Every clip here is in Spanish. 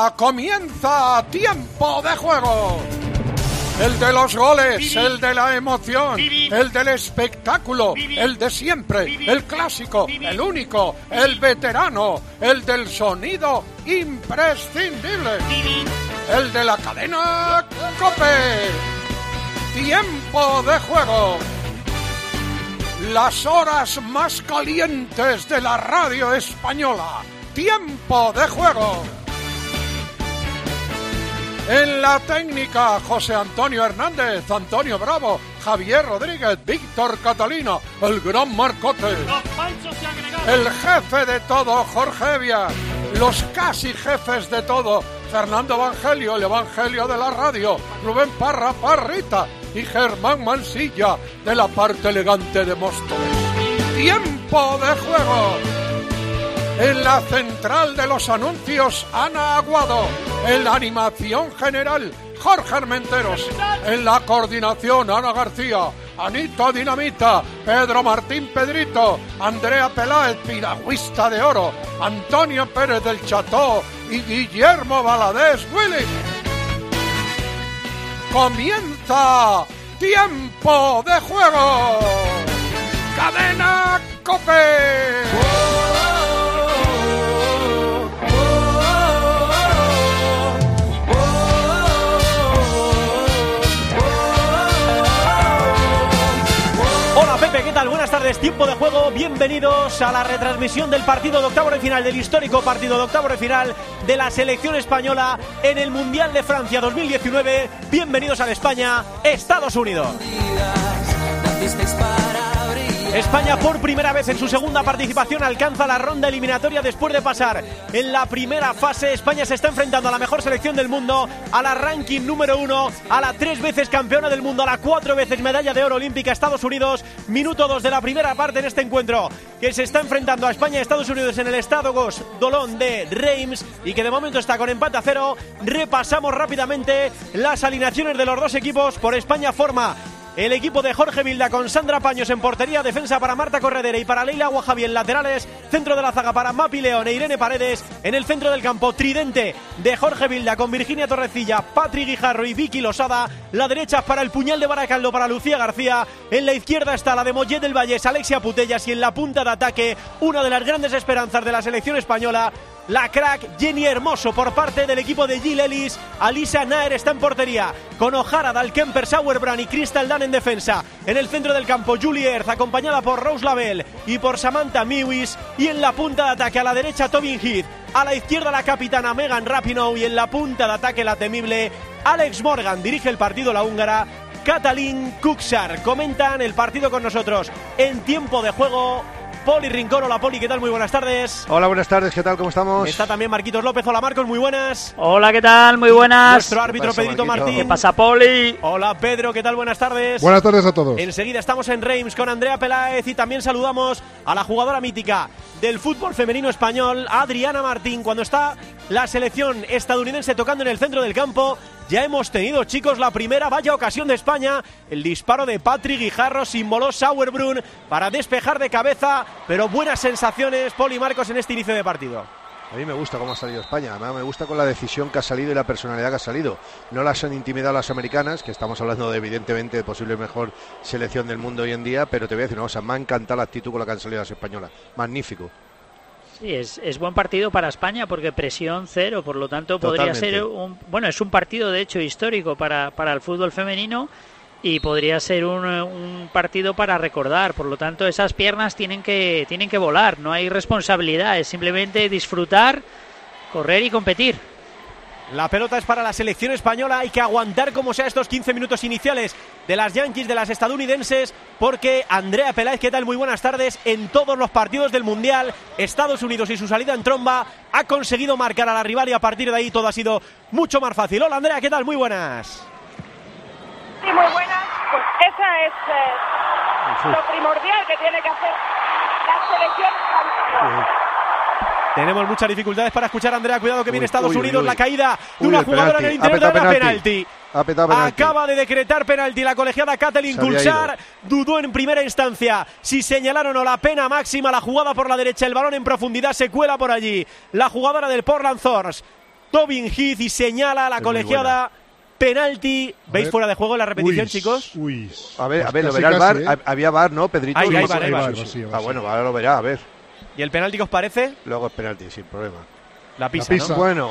Ya comienza Tiempo de Juego. El de los goles, el de la emoción, el del espectáculo, el de siempre, el clásico, el único, el veterano, el del sonido imprescindible, el de la cadena COPE. Tiempo de Juego. Las horas más calientes de la radio española. Tiempo de Juego. En la técnica, José Antonio Hernández, Antonio Bravo, Javier Rodríguez, Víctor Catalina, el gran Marcote. El jefe de todo, Jorge Evia. Los casi jefes de todo, Fernando Evangelio, el Evangelio de la radio, Rubén Parra, Parrita y Germán Mansilla, de la parte elegante de Móstoles. Tiempo de Juego. En la central de los anuncios, Ana Aguado. En la animación general, Jorge Armenteros. En la coordinación, Ana García, Anita Dinamita, Pedro Martín Pedrito, Andrea Peláez, piragüista de oro, Antonio Pérez del Cható y Guillermo Valadez Willy. Comienza Tiempo de Juego. Cadena COPE. Hola Pepe, ¿qué tal? Buenas tardes, Tiempo de Juego, bienvenidos a la retransmisión del partido de octavos de final, del histórico partido de octavos de final de la selección española en el Mundial de Francia 2019. Bienvenidos a España-Estados Unidos. España por primera vez en su segunda participación alcanza la ronda eliminatoria después de pasar en la primera fase. España se está enfrentando a la mejor selección del mundo, a la ranking número 1, a la 3 veces campeona del mundo, a la 4 veces medalla de oro olímpica Estados Unidos. Minuto 2 de la primera parte en este encuentro que se está enfrentando a España y Estados Unidos en el Stade d'Olon de Reims y que de momento está con empate a 0. Repasamos rápidamente las alineaciones de los dos equipos. Por España forma el equipo de Jorge Vilda con Sandra Paños en portería, defensa para Marta Corredera y para Leila Wahabi en laterales, centro de la zaga para Mapi León e Irene Paredes, en el centro del campo tridente de Jorge Vilda con Virginia Torrecilla, Patri Guijarro y Vicky Losada, la derecha para el puñal de Baracaldo para Lucía García, en la izquierda está la de Mollet del Vallés, Alexia Putellas y en la punta de ataque, una de las grandes esperanzas de la selección española, la crack Jenny Hermoso. Por parte del equipo de Jill Ellis, Alisa Naer está en portería con O'Hara, Dalkemper, Sauerbrand y Crystal Dan en defensa. En el centro del campo Julie Ertz acompañada por Rose Lavelle y por Samantha Mewis, y en la punta de ataque a la derecha Tobin Heath, a la izquierda la capitana Megan Rapinoe y en la punta de ataque la temible Alex Morgan. Dirige el partido la húngara Katalin Kuksar. Comentan el partido con nosotros en Tiempo de Juego Poli Rincón. Hola Poli, ¿qué tal? Muy buenas tardes. Hola, buenas tardes, ¿qué tal? ¿Cómo estamos? Está también Marquitos López. Hola Marcos, muy buenas. Hola, ¿qué tal? Muy buenas. Nuestro árbitro Pedrito Martín. ¿Qué pasa, Poli? Hola Pedro, ¿qué tal? Buenas tardes. Buenas tardes a todos. Enseguida estamos en Reims con Andrea Peláez y también saludamos a la jugadora mítica del fútbol femenino español, Adriana Martín. Cuando está la selección estadounidense tocando en el centro del campo, ya hemos tenido, chicos, la primera vaya ocasión de España. El disparo de Patri Guijarro simboló Sauerbrunn para despejar de cabeza, pero buenas sensaciones, Poli Marcos, en este inicio de partido. A mí me gusta cómo ha salido España, además me gusta con la decisión que ha salido y la personalidad que ha salido. No las han intimidado las americanas, que estamos hablando de evidentemente de posible mejor selección del mundo hoy en día, pero te voy a decir una cosa, me ha encantado la actitud con la que han salido las españolas, magnífico. Sí, es buen partido para España porque presión cero, por lo tanto podría ser es un partido de hecho histórico para el fútbol femenino y podría ser un partido para recordar, por lo tanto esas piernas tienen que volar, no hay responsabilidad, es simplemente disfrutar, correr y competir. La pelota es para la selección española, hay que aguantar como sea estos 15 minutos iniciales de las Yankees, de las estadounidenses, porque Andrea Peláez, ¿qué tal? Muy buenas tardes. En todos los partidos del Mundial, Estados Unidos y su salida en tromba ha conseguido marcar a la rival y a partir de ahí todo ha sido mucho más fácil. Hola Andrea, ¿qué tal? Muy buenas. Sí, muy buenas. Pues esa es lo primordial que tiene que hacer la selección española. Tenemos muchas dificultades para escuchar a Andrea. Cuidado que viene Estados Unidos. La caída de una jugadora en el interior de la penalti. Acaba de decretar penalti la colegiada Katalin Kuksar. Dudó en primera instancia si señalaron o no la pena máxima. La jugada por la derecha, el balón en profundidad se cuela por allí. La jugadora del Portland Thorns Tobin Heath y señala a la colegiada penalti. ¿Veis fuera de juego la repetición, chicos? A ver, lo verá el VAR. ¿eh? Había VAR, ¿no, Pedrito? Hay VAR. Bueno, ahora lo verá, a ver. ¿Y el penalti qué os parece? Luego es penalti, sin problema. La pisa, ¿no? Bueno.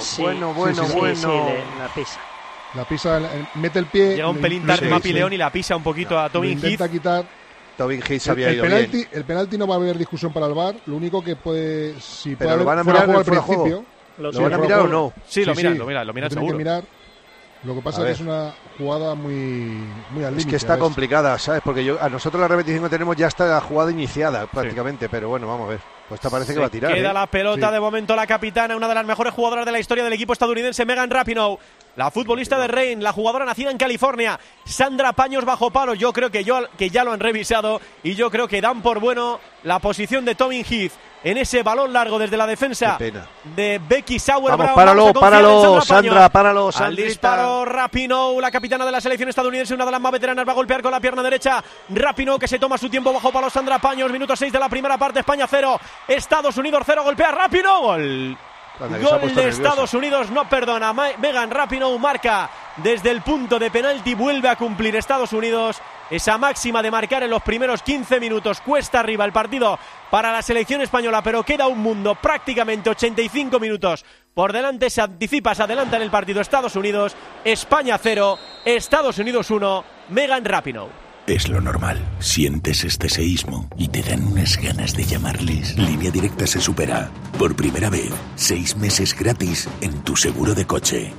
La pisa, mete el pie. Llega un pelín tarde Mapi León y la pisa un poquito a Tobin Heath. Intenta quitar. Tobin Heath había ido penalti, bien. El penalti no va a haber discusión para el VAR. Lo único que puede... Si pero puede lo van a haber mirar al principio. ¿Lo van a mirar o no? Sí, lo miran seguro. Que mirar. Lo que pasa es que es una jugada muy al límite. Es que está complicada, ¿sabes? Porque a nosotros la repetición que tenemos ya está la jugada iniciada prácticamente, pero bueno, vamos a ver. Pues esta parece que va a tirar. Queda la pelota de momento la capitana, una de las mejores jugadoras de la historia del equipo estadounidense, Megan Rapinoe. La futbolista de Reign, la jugadora nacida en California, Sandra Paños bajo palo. Yo creo que ya lo han revisado y yo creo que dan por bueno la posición de Tobin Heath en ese balón largo desde la defensa de Becky Sauer. Vamos, páralo, Sandra, páralo, Sandrita. Al disparo Rapinoe, la capitana de la selección estadounidense, una de las más veteranas, va a golpear con la pierna derecha. Rapinoe, que se toma su tiempo bajo palo. Sandra Paños, minuto 6 de la primera parte. España 0, Estados Unidos 0. Golpea Rapinoe, gol. Gol de Estados Unidos, no perdona. Megan Rapinoe marca desde el punto de penalti. Vuelve a cumplir Estados Unidos esa máxima de marcar en los primeros 15 minutos. Cuesta arriba el partido para la selección española, pero queda un mundo, prácticamente 85 minutos por delante. Se adelanta en el partido Estados Unidos. España 0, Estados Unidos 1. Megan Rapinoe. Es lo normal. Sientes este seísmo y te dan unas ganas de llamarles. Línea Directa se supera. Por primera vez, 6 meses gratis en tu seguro de coche.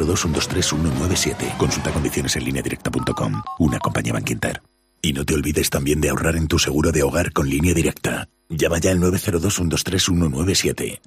902-123-197. Consulta condiciones en lineadirecta.com. Una compañía Bankinter. Y no te olvides también de ahorrar en tu seguro de hogar con Línea Directa. Llama ya al 902-123-197.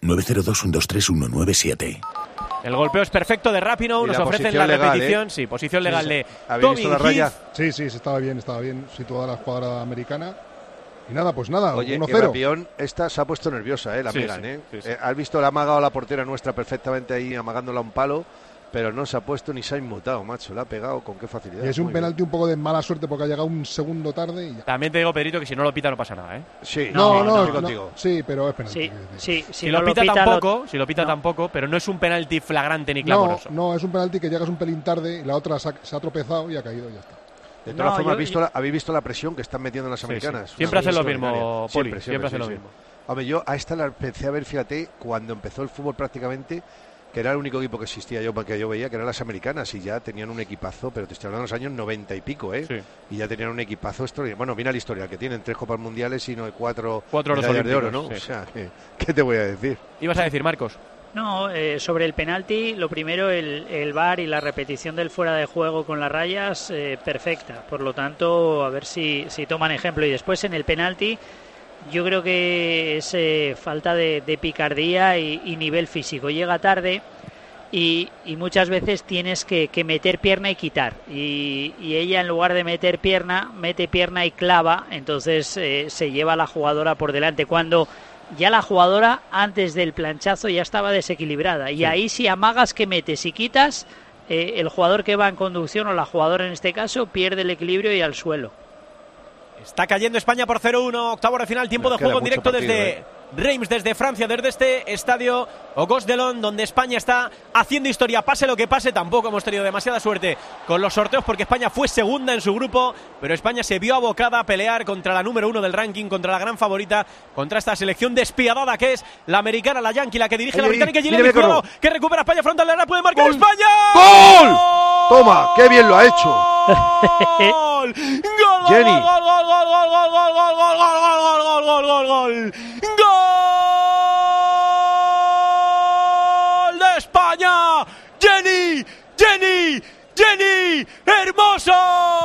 902-123-197. El golpeo es perfecto de Rapinoe, nos ofrecen la repetición, sí, posición legal de Tobin Heath. Sí, estaba bien situada la jugadora americana. Y nada, pues nada, 1-0. Y Rapión, esta se ha puesto nerviosa, la Megan, Sí. Has visto, la ha amagado a la portera nuestra perfectamente ahí, amagándola a un palo, pero no se ha puesto ni se ha inmutado, macho, la ha pegado con qué facilidad. Y es un penalti un poco de mala suerte porque ha llegado un segundo tarde y ya. También te digo, Pedrito, que si no lo pita no pasa nada, ¿eh? Sí, no, sí, pero es penalti. Si lo pita tampoco, pero no es un penalti flagrante ni clamoroso. No, es un penalti que llegas un pelín tarde y la otra se ha tropezado y ha caído y ya está. De todas formas, habéis visto la presión que están metiendo las americanas. Sí. Siempre hacen lo mismo, Poli, siempre hacen lo mismo. Hombre, yo a esta la empecé a ver, fíjate, cuando empezó el fútbol prácticamente, que era el único equipo que existía que yo veía, que eran las americanas, y ya tenían un equipazo, pero te estoy hablando de los años 90 y pico, y ya tenían un equipazo extraordinario. Bueno, mira la historia, que tienen 3 Copas Mundiales y 4 medallas de oro, ¿no? Sí. O sea, ¿qué te voy a decir? ¿Ibas a decir, Marcos? No, sobre el penalti, lo primero, el VAR y la repetición del fuera de juego con las rayas, perfecta. Por lo tanto, a ver si toman ejemplo. Y después en el penalti, yo creo que es falta de picardía y nivel físico. Llega tarde y muchas veces tienes que meter pierna y quitar. Y ella, en lugar de meter pierna, mete pierna y clava. Entonces se lleva a la jugadora por delante. Cuando ya la jugadora, antes del planchazo, ya estaba desequilibrada. Y ahí, si amagas que metes y quitas, el jugador que va en conducción, o la jugadora en este caso, pierde el equilibrio y al suelo. Está cayendo España por 0-1, octavo de final, tiempo de juego en directo desde Reims, desde Francia, desde este estadio Auguste Delon, donde España está haciendo historia. Pase lo que pase, tampoco hemos tenido demasiada suerte con los sorteos, porque España fue segunda en su grupo, pero España se vio abocada a pelear contra la número 1 del ranking, contra la gran favorita, contra esta selección despiadada que es la americana, la yankee, la que dirige la británica, que recupera España frontal de la área, puede marcar España. ¡Gol! Toma, qué bien lo ha hecho. ¡Gol! Jenny. ¡Gol de España! ¡Jenny! ¡Hermoso!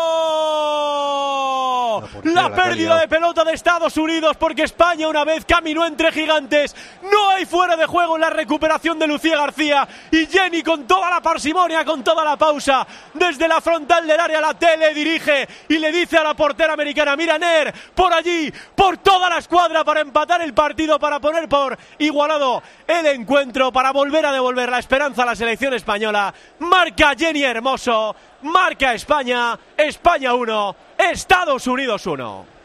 La pérdida de pelota de Estados Unidos, porque España una vez caminó entre gigantes. No hay fuera de juego en la recuperación de Lucía García, y Jenny, con toda la parsimonia, con toda la pausa, desde la frontal del área la tele dirige y le dice a la portera americana: mira, Ner, por allí, por toda la escuadra, para empatar el partido, para poner por igualado el encuentro, para volver a devolver la esperanza a la selección española. Marca Jenny Hermoso, marca España 1, Estados Unidos 1.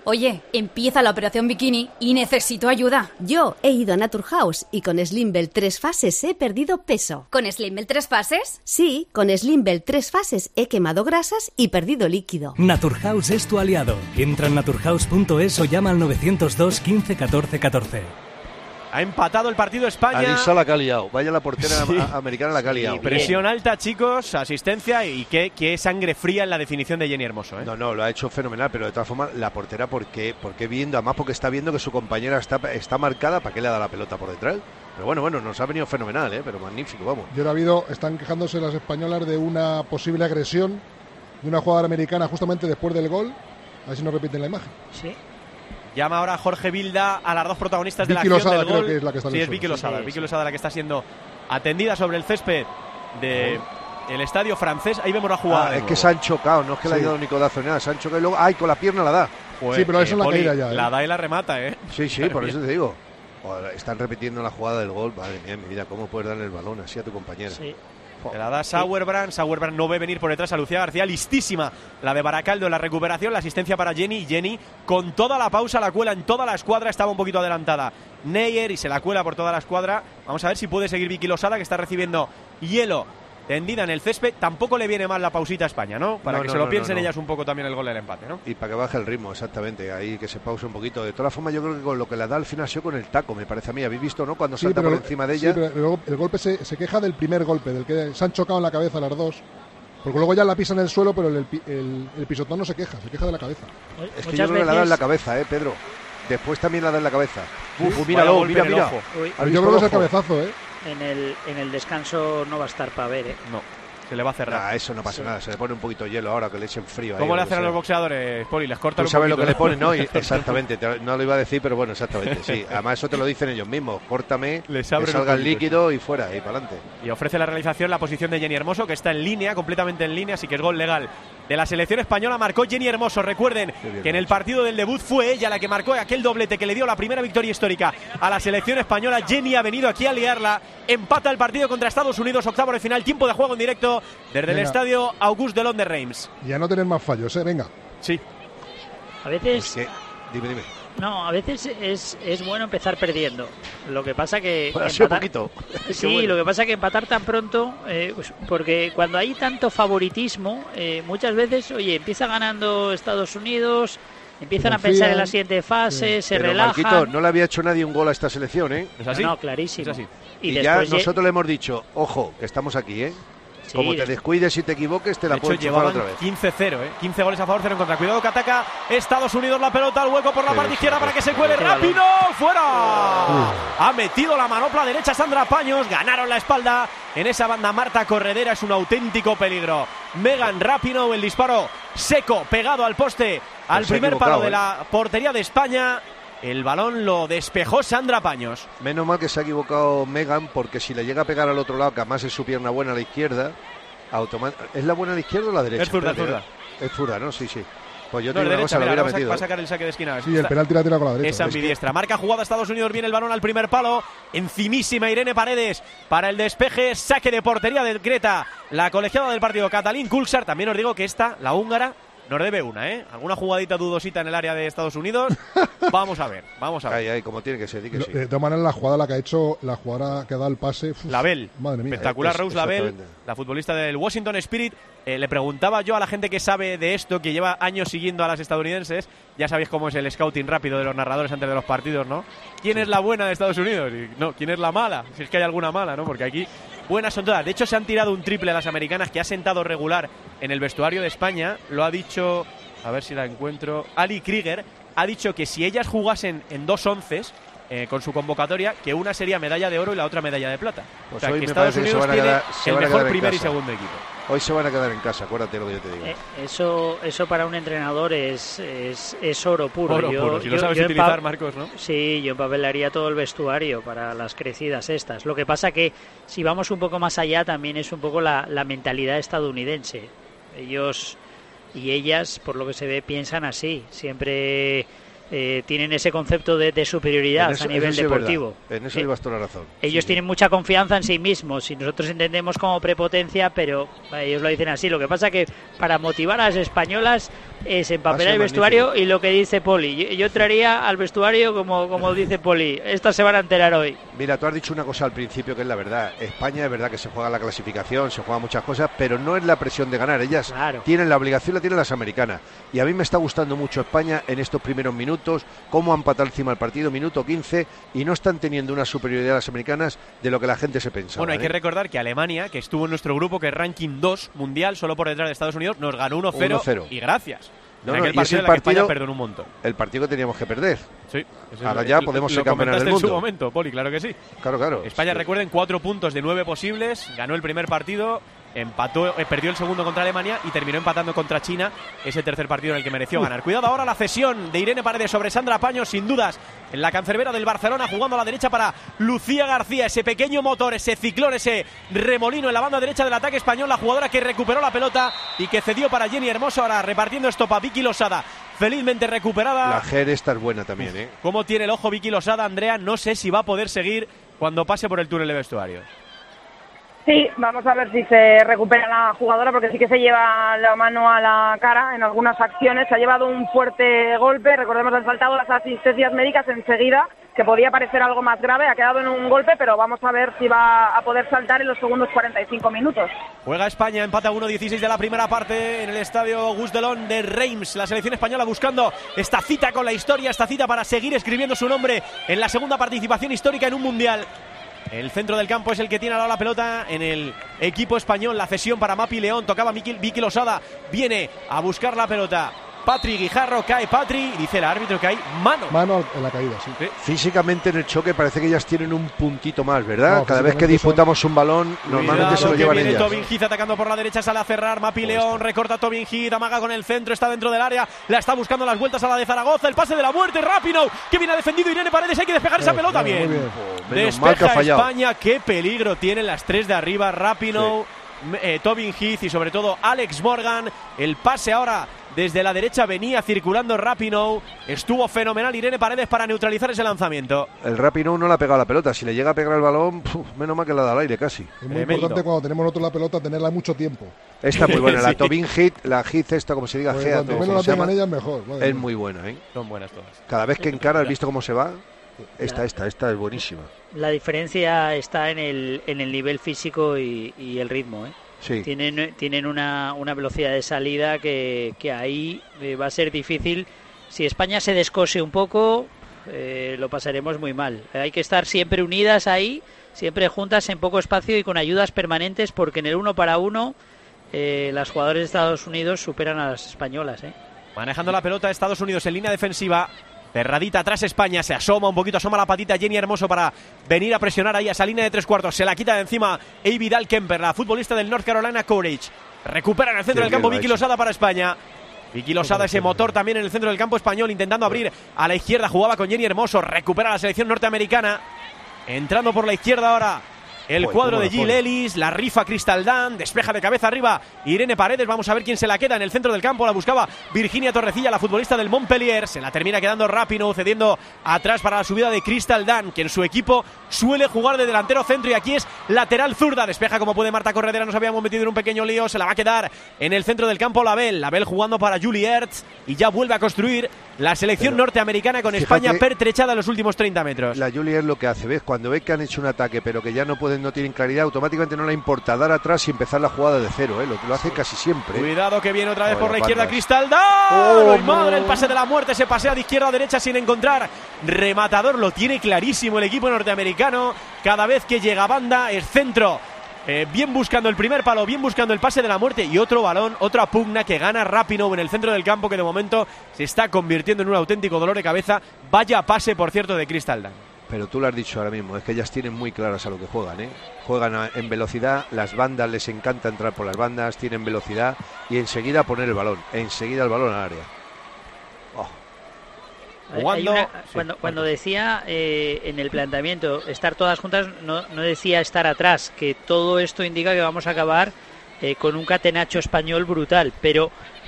Oye, empieza la operación bikini y necesito ayuda. Yo he ido a Naturhaus y con Slimbell 3 fases he perdido peso. ¿Con Slimbell 3 fases? Sí, con Slimbell 3 fases he quemado grasas y perdido líquido. Naturhaus es tu aliado. Entra en naturhaus.es o llama al 902 15 14 14. Ha empatado el partido España. Alisa la que ha liado. Vaya la portera americana la que ha liado. Presión alta, chicos, asistencia y qué sangre fría en la definición de Jenny Hermoso. No, lo ha hecho fenomenal, pero de todas formas, la portera, ¿por qué viendo? Además, porque está viendo que su compañera está marcada, ¿para qué le da la pelota por detrás? Pero bueno, nos ha venido fenomenal, pero magnífico, vamos. Y ahora están quejándose las españolas de una posible agresión de una jugadora americana justamente después del gol. A ver si nos repiten la imagen. Sí. Llama ahora Jorge Vilda a las dos protagonistas Vicky de la acción Losada, del gol. creo que es la que está en el es suelo. Vicky Losada. Sí. Vicky Losada la que está siendo atendida sobre el césped del estadio francés. Ahí vemos la jugada. Es que se han chocado, no es que le haya dado ni codazo ni nada. Se han chocado y luego, con la pierna la da. Pues, sí, pero eso es la caída ya. La da y la remata, Sí, por eso te digo. Están repitiendo la jugada del gol. Madre mía, mi vida, ¿cómo puedes darle el balón así a tu compañera? Sí. Se la da Sauerbrand. Sauerbrand no ve venir por detrás a Lucía García. Listísima la de Baracaldo en la recuperación. La asistencia para Jenny. Y Jenny, con toda la pausa, la cuela en toda la escuadra. Estaba un poquito adelantada Neyer y se la cuela por toda la escuadra. Vamos a ver si puede seguir Vicky Losada, que está recibiendo hielo tendida en el césped. Tampoco le viene mal la pausita a España, ¿no? Para que se lo piensen ellas un poco también el gol del empate, ¿no? Y para que baje el ritmo, exactamente. Ahí que se pause un poquito. De todas formas, yo creo que con lo que le da al final ha sido con el taco, me parece a mí. ¿Habéis visto, no? Cuando salta por encima de ella. Sí, pero el golpe se queja del primer golpe, del que se han chocado en la cabeza las dos. Porque luego ya la pisa en el suelo, pero el pisotón no se queja de la cabeza. Es que yo creo que la da en la cabeza, Pedro. Después también la da en la cabeza. Míralo, mira. Yo creo que es el cabezazo, En el descanso no va a estar para ver, No, se le va a cerrar. Eso no pasa nada, se le pone un poquito de hielo ahora, que le echen frío. ¿Cómo le hacen a los boxeadores, Poli? Les cortan un poquito. Tú sabes lo que le ponen, ¿no? Exactamente, no lo iba a decir, pero bueno, exactamente, sí. Además eso te lo dicen ellos mismos, córtame, que salga el líquido y fuera, y para adelante. Y ofrece la realización la posición de Jenny Hermoso, que está en línea, completamente en línea, así que es gol legal de la selección española. Marcó Jenny Hermoso. Recuerden que en el partido del debut fue ella la que marcó aquel doblete que le dio la primera victoria histórica a la selección española. Jenny ha venido aquí a liarla. Empata el partido contra Estados Unidos, octavo de final, tiempo de juego en directo desde el estadio Auguste Delon de Reims. Ya no tener más fallos, venga. Sí. A veces... Dime. No, a veces es bueno empezar perdiendo. Lo que pasa que poquito. Sí, bueno. Lo que pasa que empatar tan pronto, porque cuando hay tanto favoritismo, muchas veces, empieza ganando Estados Unidos, empiezan a pensar en la siguiente fase, se relajan. Marquito, no le había hecho nadie un gol a esta selección, ¿Es así? No, clarísimo. Es así. Y ya nosotros le hemos dicho, ojo, que estamos aquí, Sí, como te descuides y te equivoques, te la puedes chufar otra vez. 15-0, 15 goles a favor, 0 en contra. Cuidado que ataca Estados Unidos, la pelota al hueco por la parte izquierda para que se cuele rápido. ¡Fuera! Ha metido la manopla derecha Sandra Paños. Ganaron la espalda en esa banda. Marta Corredera, es un auténtico peligro. Megan Rapinoe, el disparo seco, pegado al poste, al primer palo de la portería de España. El balón lo despejó Sandra Paños. Menos mal que se ha equivocado Megan, porque si le llega a pegar al otro lado, que además es su pierna buena a la izquierda, ¿es la buena a la izquierda o la derecha? Es zurda. Es zurda, ¿no? Sí. Pues yo no, tengo una cosa, mira, lo hubiera metido. Va a sacar el saque de esquina. Sí, el penalti la tira con la derecha. Es ambidiestra. Marca jugada Estados Unidos, viene el balón al primer palo. Encimísima Irene Paredes para el despeje. Saque de portería de Greta, la colegiada del partido, Katalin Kulsar. También os digo que esta, la húngara, nos debe una, Alguna jugadita dudosita en el área de Estados Unidos. Vamos a ver. Ahí, como tiene que ser, sí. De todas maneras, la jugada que ha hecho, la jugadora que ha dado el pase. Labelle. Madre mía. Espectacular, Rose Labelle, la futbolista del Washington Spirit. Le preguntaba yo a la gente que sabe de esto, que lleva años siguiendo a las estadounidenses. Ya sabéis cómo es el scouting rápido de los narradores antes de los partidos, ¿no? ¿Quién es la buena de Estados Unidos? Y, no, ¿quién es la mala? Si es que hay alguna mala, ¿no? Porque aquí buenas son todas. De hecho, se han tirado un triple a las americanas que ha sentado regular en el vestuario de España. Lo ha dicho, a ver si la encuentro, Ali Krieger. Ha dicho que si ellas jugasen en 2 onces con su convocatoria, que una sería medalla de oro y la otra medalla de plata. Pues o sea, hoy que me Estados Unidos tiene el mejor primer y segundo equipo. Hoy se van a quedar en casa, acuérdate lo que yo te digo. Eso para un entrenador es oro puro. Oro puro. Si lo sabes utilizar, Marcos, ¿no? Sí, yo empapelaría todo el vestuario para las crecidas estas. Lo que pasa que si vamos un poco más allá, también es un poco la mentalidad estadounidense. Ellos y ellas, por lo que se ve, piensan así. Siempre tienen ese concepto de superioridad a nivel deportivo. En eso llevas toda la razón. Ellos tienen mucha confianza en sí mismos y nosotros entendemos como prepotencia, pero ellos lo dicen así. Lo que pasa que para motivar a las españolas es empapelar el vestuario magnífico. Y lo que dice Poli. Yo entraría al vestuario como dice Poli. Estas se van a enterar hoy. Mira, tú has dicho una cosa al principio que es la verdad. España es verdad que se juega la clasificación, se juega muchas cosas, pero no es la presión de ganar. Ellas tienen la obligación, la tienen las americanas. Y a mí me está gustando mucho España en estos primeros minutos, cómo han empatado encima el partido, minuto 15, y no están teniendo una superioridad las americanas de lo que la gente se pensaba. Bueno, hay que recordar que Alemania, que estuvo en nuestro grupo, que es ranking 2 mundial, solo por detrás de Estados Unidos, nos ganó 1-0 y gracias. No, y es el partido perdió un montón. El partido que teníamos que perder. Sí. Ahora ya podemos ser campeones del mundo. En su momento, Poli, claro que sí. Claro. España, recuerden, 4 puntos de 9 posibles, ganó el primer partido, perdió el segundo contra Alemania y terminó empatando contra China, ese tercer partido en el que mereció ganar. Cuidado ahora la cesión de Irene Paredes sobre Sandra Paños, sin dudas, en la cancerbera del Barcelona, jugando a la derecha para Lucía García, ese pequeño motor, ese ciclón, ese remolino en la banda derecha del ataque español, la jugadora que recuperó la pelota y que cedió para Jenny Hermoso, ahora repartiendo esto para Vicky Losada, felizmente recuperada. La Ger esta es buena también, ¿Cómo tiene el ojo Vicky Losada, Andrea? No sé si va a poder seguir cuando pase por el túnel de vestuarios. Sí, vamos a ver si se recupera la jugadora, porque sí que se lleva la mano a la cara en algunas acciones. Se ha llevado un fuerte golpe, recordemos, han saltado las asistencias médicas enseguida, que podía parecer algo más grave, ha quedado en un golpe, pero vamos a ver si va a poder saltar en los segundos 45 minutos. Juega España, empata 1-16 de la primera parte en el estadio Gus Delón de Reims. La selección española buscando esta cita con la historia, esta cita para seguir escribiendo su nombre en la segunda participación histórica en un mundial. El centro del campo es el que tiene ahora la pelota en el equipo español. La cesión para Mapi León. Tocaba Vicky Losada. Viene a buscar la pelota Patri Guijarro, cae Patri y dice el árbitro que hay mano. Mano en la caída, sí. Físicamente en el choque parece que ellas tienen un puntito más, ¿verdad? No, cada vez que disputamos un balón, normalmente se lo llevan ellas. Tobin Heath atacando por la derecha, sale a cerrar Mapi León, recorta Tobin Heath, amaga con el centro, está dentro del área, la está buscando las vueltas a la de Zaragoza, el pase de la muerte, Rapinoe, que viene defendido Irene Paredes, hay que despejar esa pelota bien. Despeja España, qué peligro tienen las tres de arriba, Rapinoe, Tobin Heath y sobre todo Alex Morgan. El pase ahora desde la derecha venía circulando Rapinoe. Estuvo fenomenal Irene Paredes para neutralizar ese lanzamiento. El Rapinoe no le ha pegado la pelota. Si le llega a pegar el balón, menos mal que la da al aire casi. Es muy importante cuando tenemos nosotros la pelota tenerla mucho tiempo. Esta muy buena, la Tobin Heath, la Heath esta, como se diga, pues cuanto menos la tengan ellas mejor. Es muy buena, Son buenas todas. Cada vez que encara, ¿has visto cómo se va? Esta es buenísima. La diferencia está en el nivel físico y el ritmo, Sí. Tienen una velocidad de salida que ahí va a ser difícil. Si España se descose un poco, lo pasaremos muy mal. Hay que estar siempre unidas ahí, siempre juntas en poco espacio y con ayudas permanentes, porque en el 1 para 1 las jugadoras de Estados Unidos superan a las españolas. Manejando la pelota Estados Unidos en línea defensiva. Cerradita atrás España, se asoma un poquito, asoma la patita Jenny Hermoso para venir a presionar ahí a esa línea de 3/4. Se la quita de encima Avi Dahl-Kemper, la futbolista del North Carolina Courage. Recupera en el centro del campo Vicky Losada para España. Vicky Losada, ese motor también en el centro del campo español, intentando abrir a la izquierda, jugaba con Jenny Hermoso, recupera la selección norteamericana. Entrando por la izquierda ahora el cuadro de Jill Ellis, la rifa Crystal Dunn, despeja de cabeza arriba Irene Paredes, vamos a ver quién se la queda en el centro del campo, la buscaba Virginia Torrecilla, la futbolista del Montpellier, se la termina quedando Rapinoe, cediendo atrás para la subida de Crystal Dunn, que en su equipo suele jugar de delantero centro y aquí es lateral zurda, despeja como puede Marta Corredera, nos habíamos metido en un pequeño lío, se la va a quedar en el centro del campo Label jugando para Julie Ertz y ya vuelve a construir la selección norteamericana con España pertrechada en los últimos 30 metros. La Julie Ertz lo que hace, ¿ves? Cuando ve que han hecho un ataque pero que ya no tienen claridad, automáticamente no le importa dar atrás y empezar la jugada de cero, lo hace casi siempre. Cuidado que viene otra vez por la izquierda Crystal Dunn. ¡Ay, madre! El pase de la muerte, se pasea de izquierda a derecha sin encontrar rematador, lo tiene clarísimo el equipo norteamericano. Cada vez que llega a banda es centro, bien buscando el primer palo, bien buscando el pase de la muerte y otro balón, otra pugna que gana Rapinoe en el centro del campo, que de momento se está convirtiendo en un auténtico dolor de cabeza. Vaya pase, por cierto, de Crystal Dunn. Pero tú lo has dicho ahora mismo, es que ellas tienen muy claras a lo que juegan, Juegan en velocidad, las bandas les encanta entrar por las bandas, tienen velocidad y enseguida poner el balón, al área. Cuando decía en el planteamiento estar todas juntas, no decía estar atrás, que todo esto indica que vamos a acabar con un catenacho español brutal, pero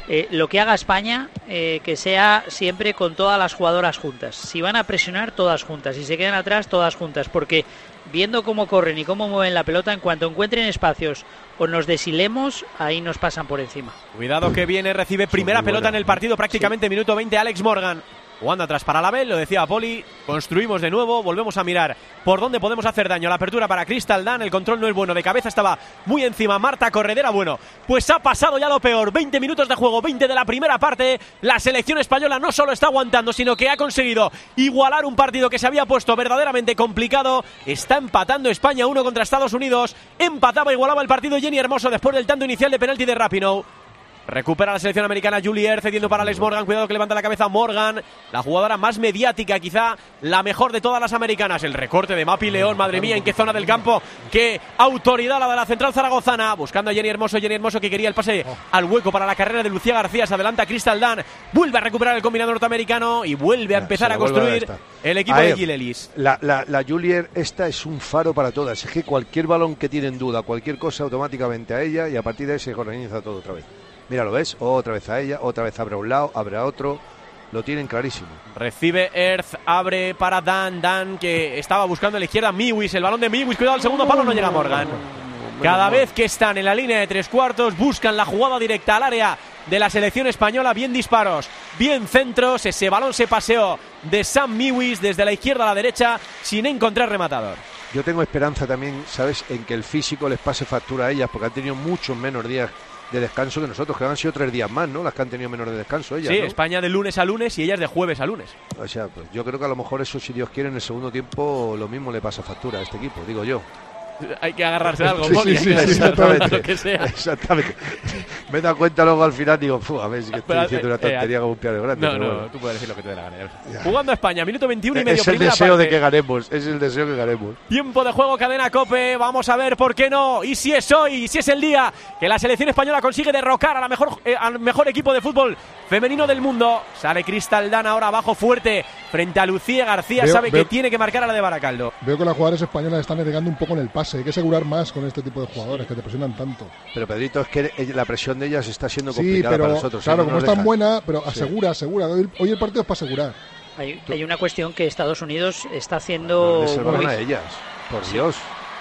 Lo que haga España, que sea siempre con todas las jugadoras juntas. Si van a presionar, todas juntas. Si se quedan atrás, todas juntas. Porque viendo cómo corren y cómo mueven la pelota, en cuanto encuentren espacios o nos deshilemos, ahí nos pasan por encima. Cuidado que viene, recibe primera pelota en el partido, prácticamente minuto 20, Alex Morgan. Jugando atrás para Label, lo decía Poli, construimos de nuevo, volvemos a mirar por dónde podemos hacer daño. La apertura para Crystal Dan, el control no es bueno, de cabeza estaba muy encima Marta Corredera. Bueno, pues ha pasado ya lo peor, 20 minutos de juego, 20 de la primera parte. La selección española no solo está aguantando, sino que ha conseguido igualar un partido que se había puesto verdaderamente complicado. Está empatando España 1 contra Estados Unidos, empataba, igualaba el partido Jenny Hermoso después del tanto inicial de penalti de Rapinoe. Recupera la selección americana Julie Ertz, cediendo para Alex Morgan. Cuidado que levanta la cabeza Morgan, la jugadora más mediática, quizá la mejor de todas las americanas. El recorte de Mapi León, madre mía, en qué zona del campo. Qué autoridad la de la central zaragozana. Buscando a Jenny Hermoso que quería el pase al hueco para la carrera de Lucía García. Se adelanta Crystal Dan, vuelve a recuperar el combinado norteamericano y vuelve a empezar a construir el equipo de Gil Ellis. La Julie esta es un faro para todas. Es que cualquier balón que tiene en duda, cualquier cosa, automáticamente a ella, y a partir de ahí se organiza todo otra vez. Mira, ¿lo ves? Otra vez a ella, otra vez abre a un lado, abre a otro. Lo tienen clarísimo. Recibe Ertz, abre para Dan, que estaba buscando a la izquierda Miwis, el balón de Miwis, cuidado, al segundo palo, no llega Morgan. Cada vez que están en la línea de 3/4, buscan la jugada directa al área de la selección española. Bien disparos, bien centros, ese balón se paseó de Sam Miwis desde la izquierda a la derecha sin encontrar rematador. Yo tengo esperanza también, ¿sabes?, en que el físico les pase factura a ellas, porque han tenido muchos menos días de descanso que nosotros, que han sido 3 días más, ¿no? Las que han tenido menos de descanso ellas, sí, ¿no? España de lunes a lunes y ellas de jueves a lunes. O sea, pues yo creo que a lo mejor eso, si Dios quiere, en el segundo tiempo lo mismo le pasa factura a este equipo, digo yo. Hay que agarrarse a algo, sí, exactamente, lo que sea. Exactamente. Me he dado cuenta luego al final, digo, a ver si que estoy diciendo una tontería como un piano grande. No, bueno. tú puedes decir lo que te dé la gana. Jugando a España, minuto 21 y medio. Es el deseo de que ganemos, es el deseo que ganemos. Tiempo de juego, cadena COPE. Vamos a ver por qué no. Y si es hoy, y si es el día que la selección española consigue derrocar a al mejor equipo de fútbol femenino del mundo. Sale Crystal Dan ahora abajo fuerte frente a Lucía García. Sabe que tiene que marcar a la de Baracaldo. Veo que las jugadoras españolas están negando un poco en el pase. Hay que asegurar más con este tipo de jugadores que te presionan tanto. Pero Pedrito, es que la presión de ellas está siendo complicada para nosotros. Claro, como es tan buena, pero asegura. Hoy el partido es para asegurar. Hay una cuestión que Estados Unidos está haciendo. Le salvaron a ellas, por Dios.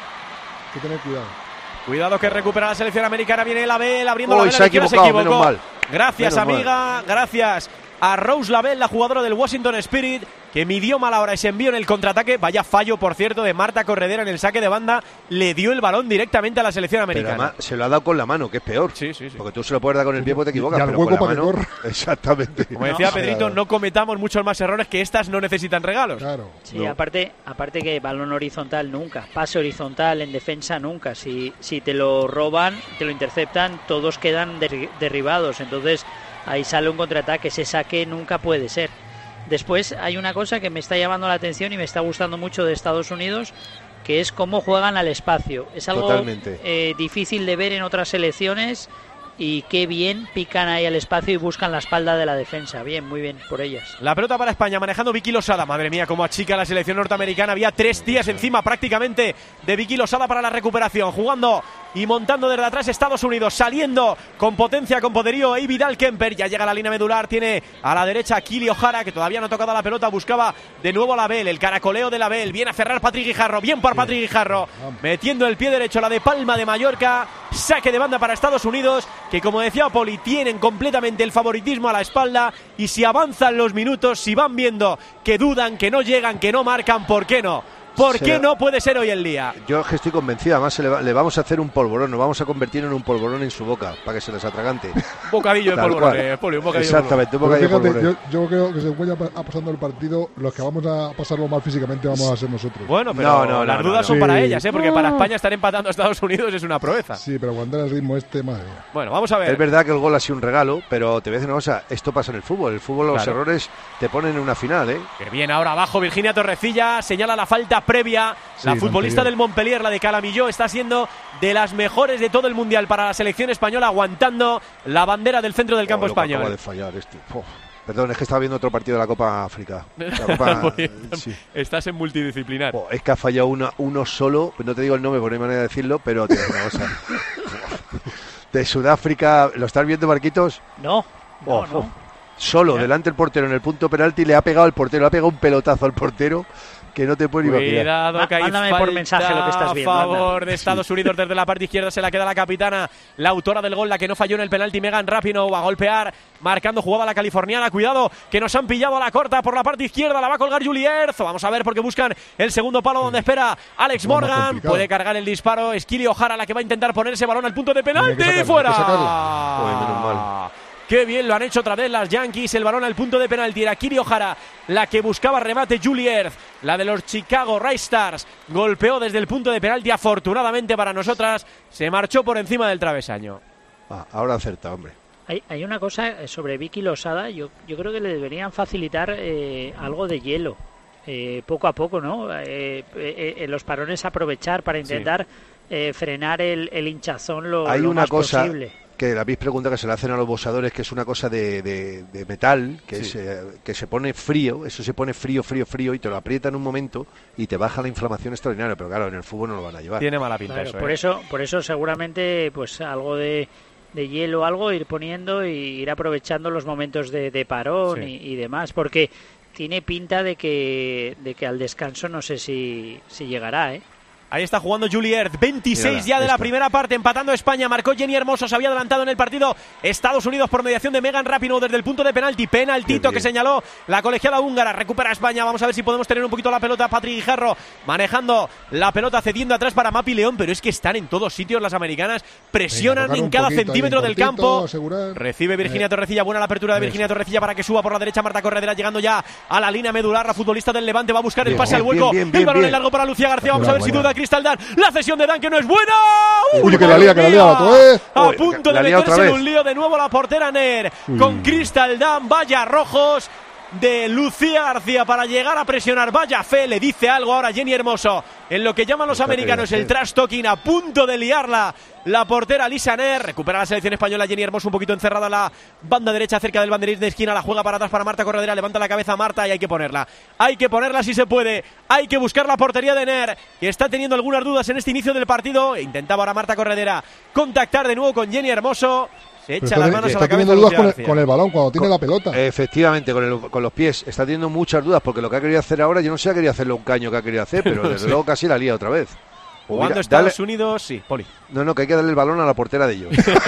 Hay que tener cuidado. Cuidado que recupera la selección americana. Viene Label abriendo la vela. Se equivocó. Gracias, amiga. Gracias a Rose Label, la jugadora del Washington Spirit, que midió mal ahora ese envío en el contraataque. Vaya fallo, por cierto, de Marta Corredera en el saque de banda. Le dio el balón directamente a la selección americana. Pero además, se lo ha dado con la mano, que es peor. Sí. Porque tú se lo puedes dar con el pie porque te equivocas. Y al pero hueco con la para mano, exactamente. Como decía Pedrito, no cometamos muchos más errores, que estas no necesitan regalos. Claro. Sí, aparte que balón horizontal nunca, pase horizontal en defensa nunca. Si te lo roban, te lo interceptan, todos quedan derribados. Entonces ahí sale un contraataque, ese saque nunca puede ser. Después hay una cosa que me está llamando la atención y me está gustando mucho de Estados Unidos, que es cómo juegan al espacio. Es algo difícil de ver en otras selecciones, y qué bien pican ahí al espacio y buscan la espalda de la defensa. Bien, muy bien por ellas. La pelota para España, manejando Vicky Losada. Madre mía, cómo achica la selección norteamericana. Había 3 días encima prácticamente de Vicky Losada para la recuperación. Jugando y montando desde atrás Estados Unidos, saliendo con potencia, con poderío. Y Vidal Kemper ya llega a la línea medular. Tiene a la derecha a Kili O'Hara, que todavía no ha tocado la pelota. Buscaba de nuevo Label, el caracoleo de Label. Viene a cerrar Patrick Guijarro. Bien por Patrick Guijarro, metiendo el pie derecho, la de Palma de Mallorca. Saque de banda para Estados Unidos, que como decía Poli, tienen completamente el favoritismo a la espalda. Y si avanzan los minutos, si van viendo que dudan, que no llegan, que no marcan, ¿por qué no? ¿Por qué no puede ser hoy el día? Yo estoy convencido, además le vamos a hacer un polvorón, nos vamos a convertir en un polvorón en su boca, para que se les atragante. Un bocadillo de polvorón, Poli, un bocadillo. Exactamente, un bocadillo de polvorón. Yo creo que según vaya pasando el partido, los que vamos a pasarlo mal físicamente vamos a ser nosotros. Bueno, pero las dudas son para ellas, porque para España estar empatando a Estados Unidos es una proeza. Sí, pero aguantar el ritmo madre mía. Bueno, vamos a ver. Es verdad que el gol ha sido un regalo, pero te voy a decir una cosa, esto pasa en el fútbol, los errores te ponen en una final, ¿eh? Que bien, ahora abajo Virginia Torrecilla señala la falta previa. La futbolista del Montpellier, la de Calamilló, está siendo de las mejores de todo el mundial para la selección española, aguantando la bandera del centro del campo español. Acaba de fallar este. Perdón, es que estaba viendo otro partido de la Copa África. Estás en multidisciplinar. Es que ha fallado uno solo, no te digo el nombre porque no hay manera de decirlo, pero tío, una cosa. de Sudáfrica. ¿Lo estás viendo, Marquitos? No. Solo, delante del portero, en el punto penalti, le ha pegado al portero, le ha pegado un pelotazo al portero que no te puedes imaginar. Cuidado, que hay mándame por mensaje lo que estás viendo. A favor de Estados Unidos desde la parte izquierda, se la queda la capitana, la autora del gol, la que no falló en el penalti, Megan Rapinoe, a golpear, marcando jugada la californiana. Cuidado, que nos han pillado a la corta por la parte izquierda, la va a colgar Julie Ertz. Vamos a ver porque buscan el segundo palo donde espera Alex Morgan. Puede cargar el disparo, Esquili O'Hara, la que va a intentar poner ese balón al punto de penalti. ¡Fuera! Menos mal. Qué bien lo han hecho otra vez las Yankees. El balón al punto de penalti. Era Kiri O'Hara la que buscaba remate. Julie Ertz, la de los Chicago Red Stars, golpeó desde el punto de penalti. Afortunadamente para nosotras, se marchó por encima del travesaño. Ahora acerta, hombre. Hay una cosa sobre Vicky Losada. Yo creo que le deberían facilitar algo de hielo. Poco a poco, ¿no? En los parones aprovechar para intentar frenar el hinchazón lo más posible. Que la habéis preguntado que se le hacen a los boxeadores, que es una cosa de metal, que se pone frío, eso se pone frío y te lo aprieta en un momento y te baja la inflamación extraordinaria, pero claro, en el fútbol no lo van a llevar. Tiene mala pinta, claro, eso. Por eso seguramente pues algo de hielo, algo ir poniendo y ir aprovechando los momentos de parón y demás, porque tiene pinta de que al descanso no sé si llegará, Ahí está jugando Julie Ertz, 26 ya de la primera parte, empatando España, marcó Jenny Hermoso, se había adelantado en el partido Estados Unidos por mediación de Megan Rapinoe desde el punto de penaltito que señaló la colegiala húngara, recupera España, vamos a ver si podemos tener un poquito la pelota. Patrick Guijarro manejando la pelota, cediendo atrás para Mapi León, pero es que están en todos sitios las americanas, presionan en cada centímetro del campo, recibe Virginia Torrecilla, buena la apertura de Virginia Torrecilla para que suba por la derecha Marta Corredera, llegando ya a la línea medular, la futbolista del Levante va a buscar el pase al hueco, el balón en largo para Lucía García, vamos a ver si duda Cristal Dan, la cesión de Dan que no es buena. Uy, que la lía, a punto de meterse en un lío de nuevo la portera Ner con Cristal Dan, vaya rojos de Lucía García para llegar a presionar, vaya fe, le dice algo ahora Jenny Hermoso en lo que llaman los americanos el trash talking, a punto de liarla la portera Lisa Ner. Recupera la selección española Jenny Hermoso, un poquito encerrada la banda derecha cerca del banderín de esquina, la juega para atrás para Marta Corredera, levanta la cabeza Marta y hay que ponerla si se puede, hay que buscar la portería de Ner, que está teniendo algunas dudas en este inicio del partido, intentaba ahora Marta Corredera contactar de nuevo con Jenny Hermoso. Se echa las manos a la cabeza. Está teniendo dudas con el balón cuando tiene la pelota. Efectivamente, con los pies. Está teniendo muchas dudas porque lo que ha querido hacer ahora, yo no sé si ha querido hacerle un caño que ha querido hacer, pero desde luego casi la lía otra vez. Jugando Estados Unidos, sí, Poli. No, que hay que darle el balón a la portera de ellos.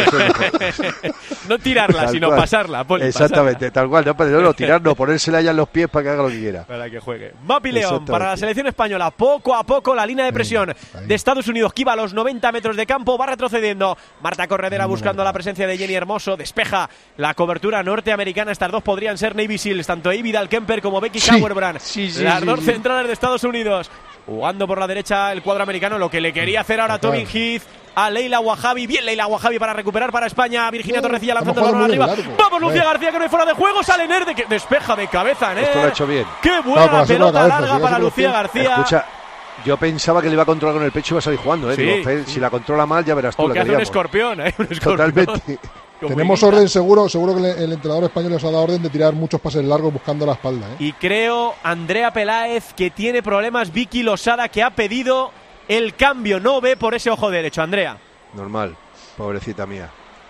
No tirarla, tal sino cual. Pasarla, Poli. Exactamente, tal cual. No, tirar, no, ponérsela ya en los pies para que haga lo que quiera. Para que juegue. Mapi León, para la selección española, poco a poco la línea de presión de Estados Unidos, que iba a los 90 metros de campo, va retrocediendo. Marta Corredera buscando la presencia de Jenny Hermoso, despeja la cobertura norteamericana. Estas dos podrían ser Navy Seals, tanto Ivy Dalkemper como Becky Sauerbrand. Las dos centrales de Estados Unidos. Jugando por la derecha el cuadro americano, lo que le quería hacer ahora Tobin Heath a Leila Wahabi. Bien Leila Wahabi para recuperar para España. Virginia Torrecilla lanzando el balón arriba. Vamos Lucía García, que no hay fuera de juego. Sale Ner, despeja de cabeza Ner. Esto lo ha hecho bien. Qué buena pelota larga para Lucía García. Escucha, yo pensaba que le iba a controlar con el pecho y iba a salir jugando. Digo, si la controla mal ya verás tú. O que hace un escorpión, un escorpión. Totalmente. Tenemos orden seguro que el entrenador español nos ha dado orden de tirar muchos pases largos buscando la espalda. Y creo, Andrea Peláez, que tiene problemas Vicky Losada, que ha pedido el cambio. No ve por ese ojo derecho, Andrea. Normal, pobrecita mía.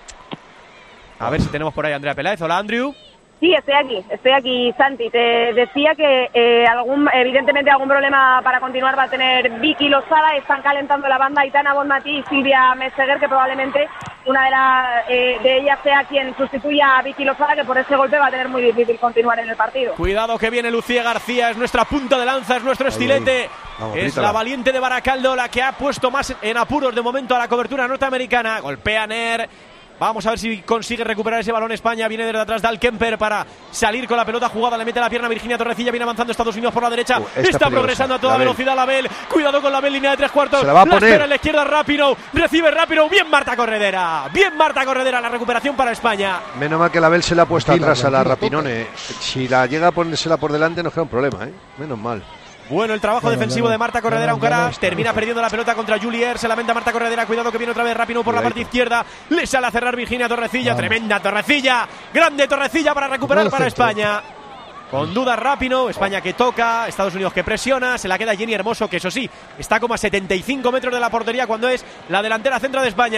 A ver si tenemos por ahí a Andrea Peláez. Hola, Andrew. Sí, estoy aquí, Santi. Te decía que evidentemente algún problema para continuar va a tener Vicky Losada. Están calentando la banda Aitana Bonmatí y Silvia Meseguer, que probablemente una de ellas sea quien sustituya a Vicky Losada, que por ese golpe va a tener muy difícil continuar en el partido. Cuidado que viene Lucía García, es nuestra punta de lanza, es nuestro estilete. Vamos, es la valiente de Baracaldo la que ha puesto más en apuros de momento a la cobertura norteamericana. Golpea Ner. Vamos a ver si consigue recuperar ese balón España. Viene desde atrás Dalkemper para salir con la pelota jugada. Le mete la pierna Virginia Torrecilla. Viene avanzando Estados Unidos por la derecha. Está progresando a toda velocidad Label. Cuidado con Label, línea de 3/4. Se la va a poner. Espera en la izquierda Rapinoe. Recibe Rapinoe. Bien Marta Corredera. La recuperación para España. Menos mal que Label se la ha puesto atrás a la Rapinone. Si la llega a ponérsela por delante nos queda un problema, Menos mal. Bueno, el trabajo defensivo de Marta Corredera, aunque ahora termina perdiendo la pelota contra Julie Ertz. Se lamenta Marta Corredera, cuidado que viene otra vez Rapinoe por la parte izquierda. Le sale a cerrar Virginia Torrecilla, tremenda Torrecilla, grande Torrecilla para recuperar para España. Con dudas Rapinoe, España que toca, Estados Unidos que presiona, se la queda Jenny Hermoso, que eso sí, está como a 75 metros de la portería cuando es la delantera centro de España.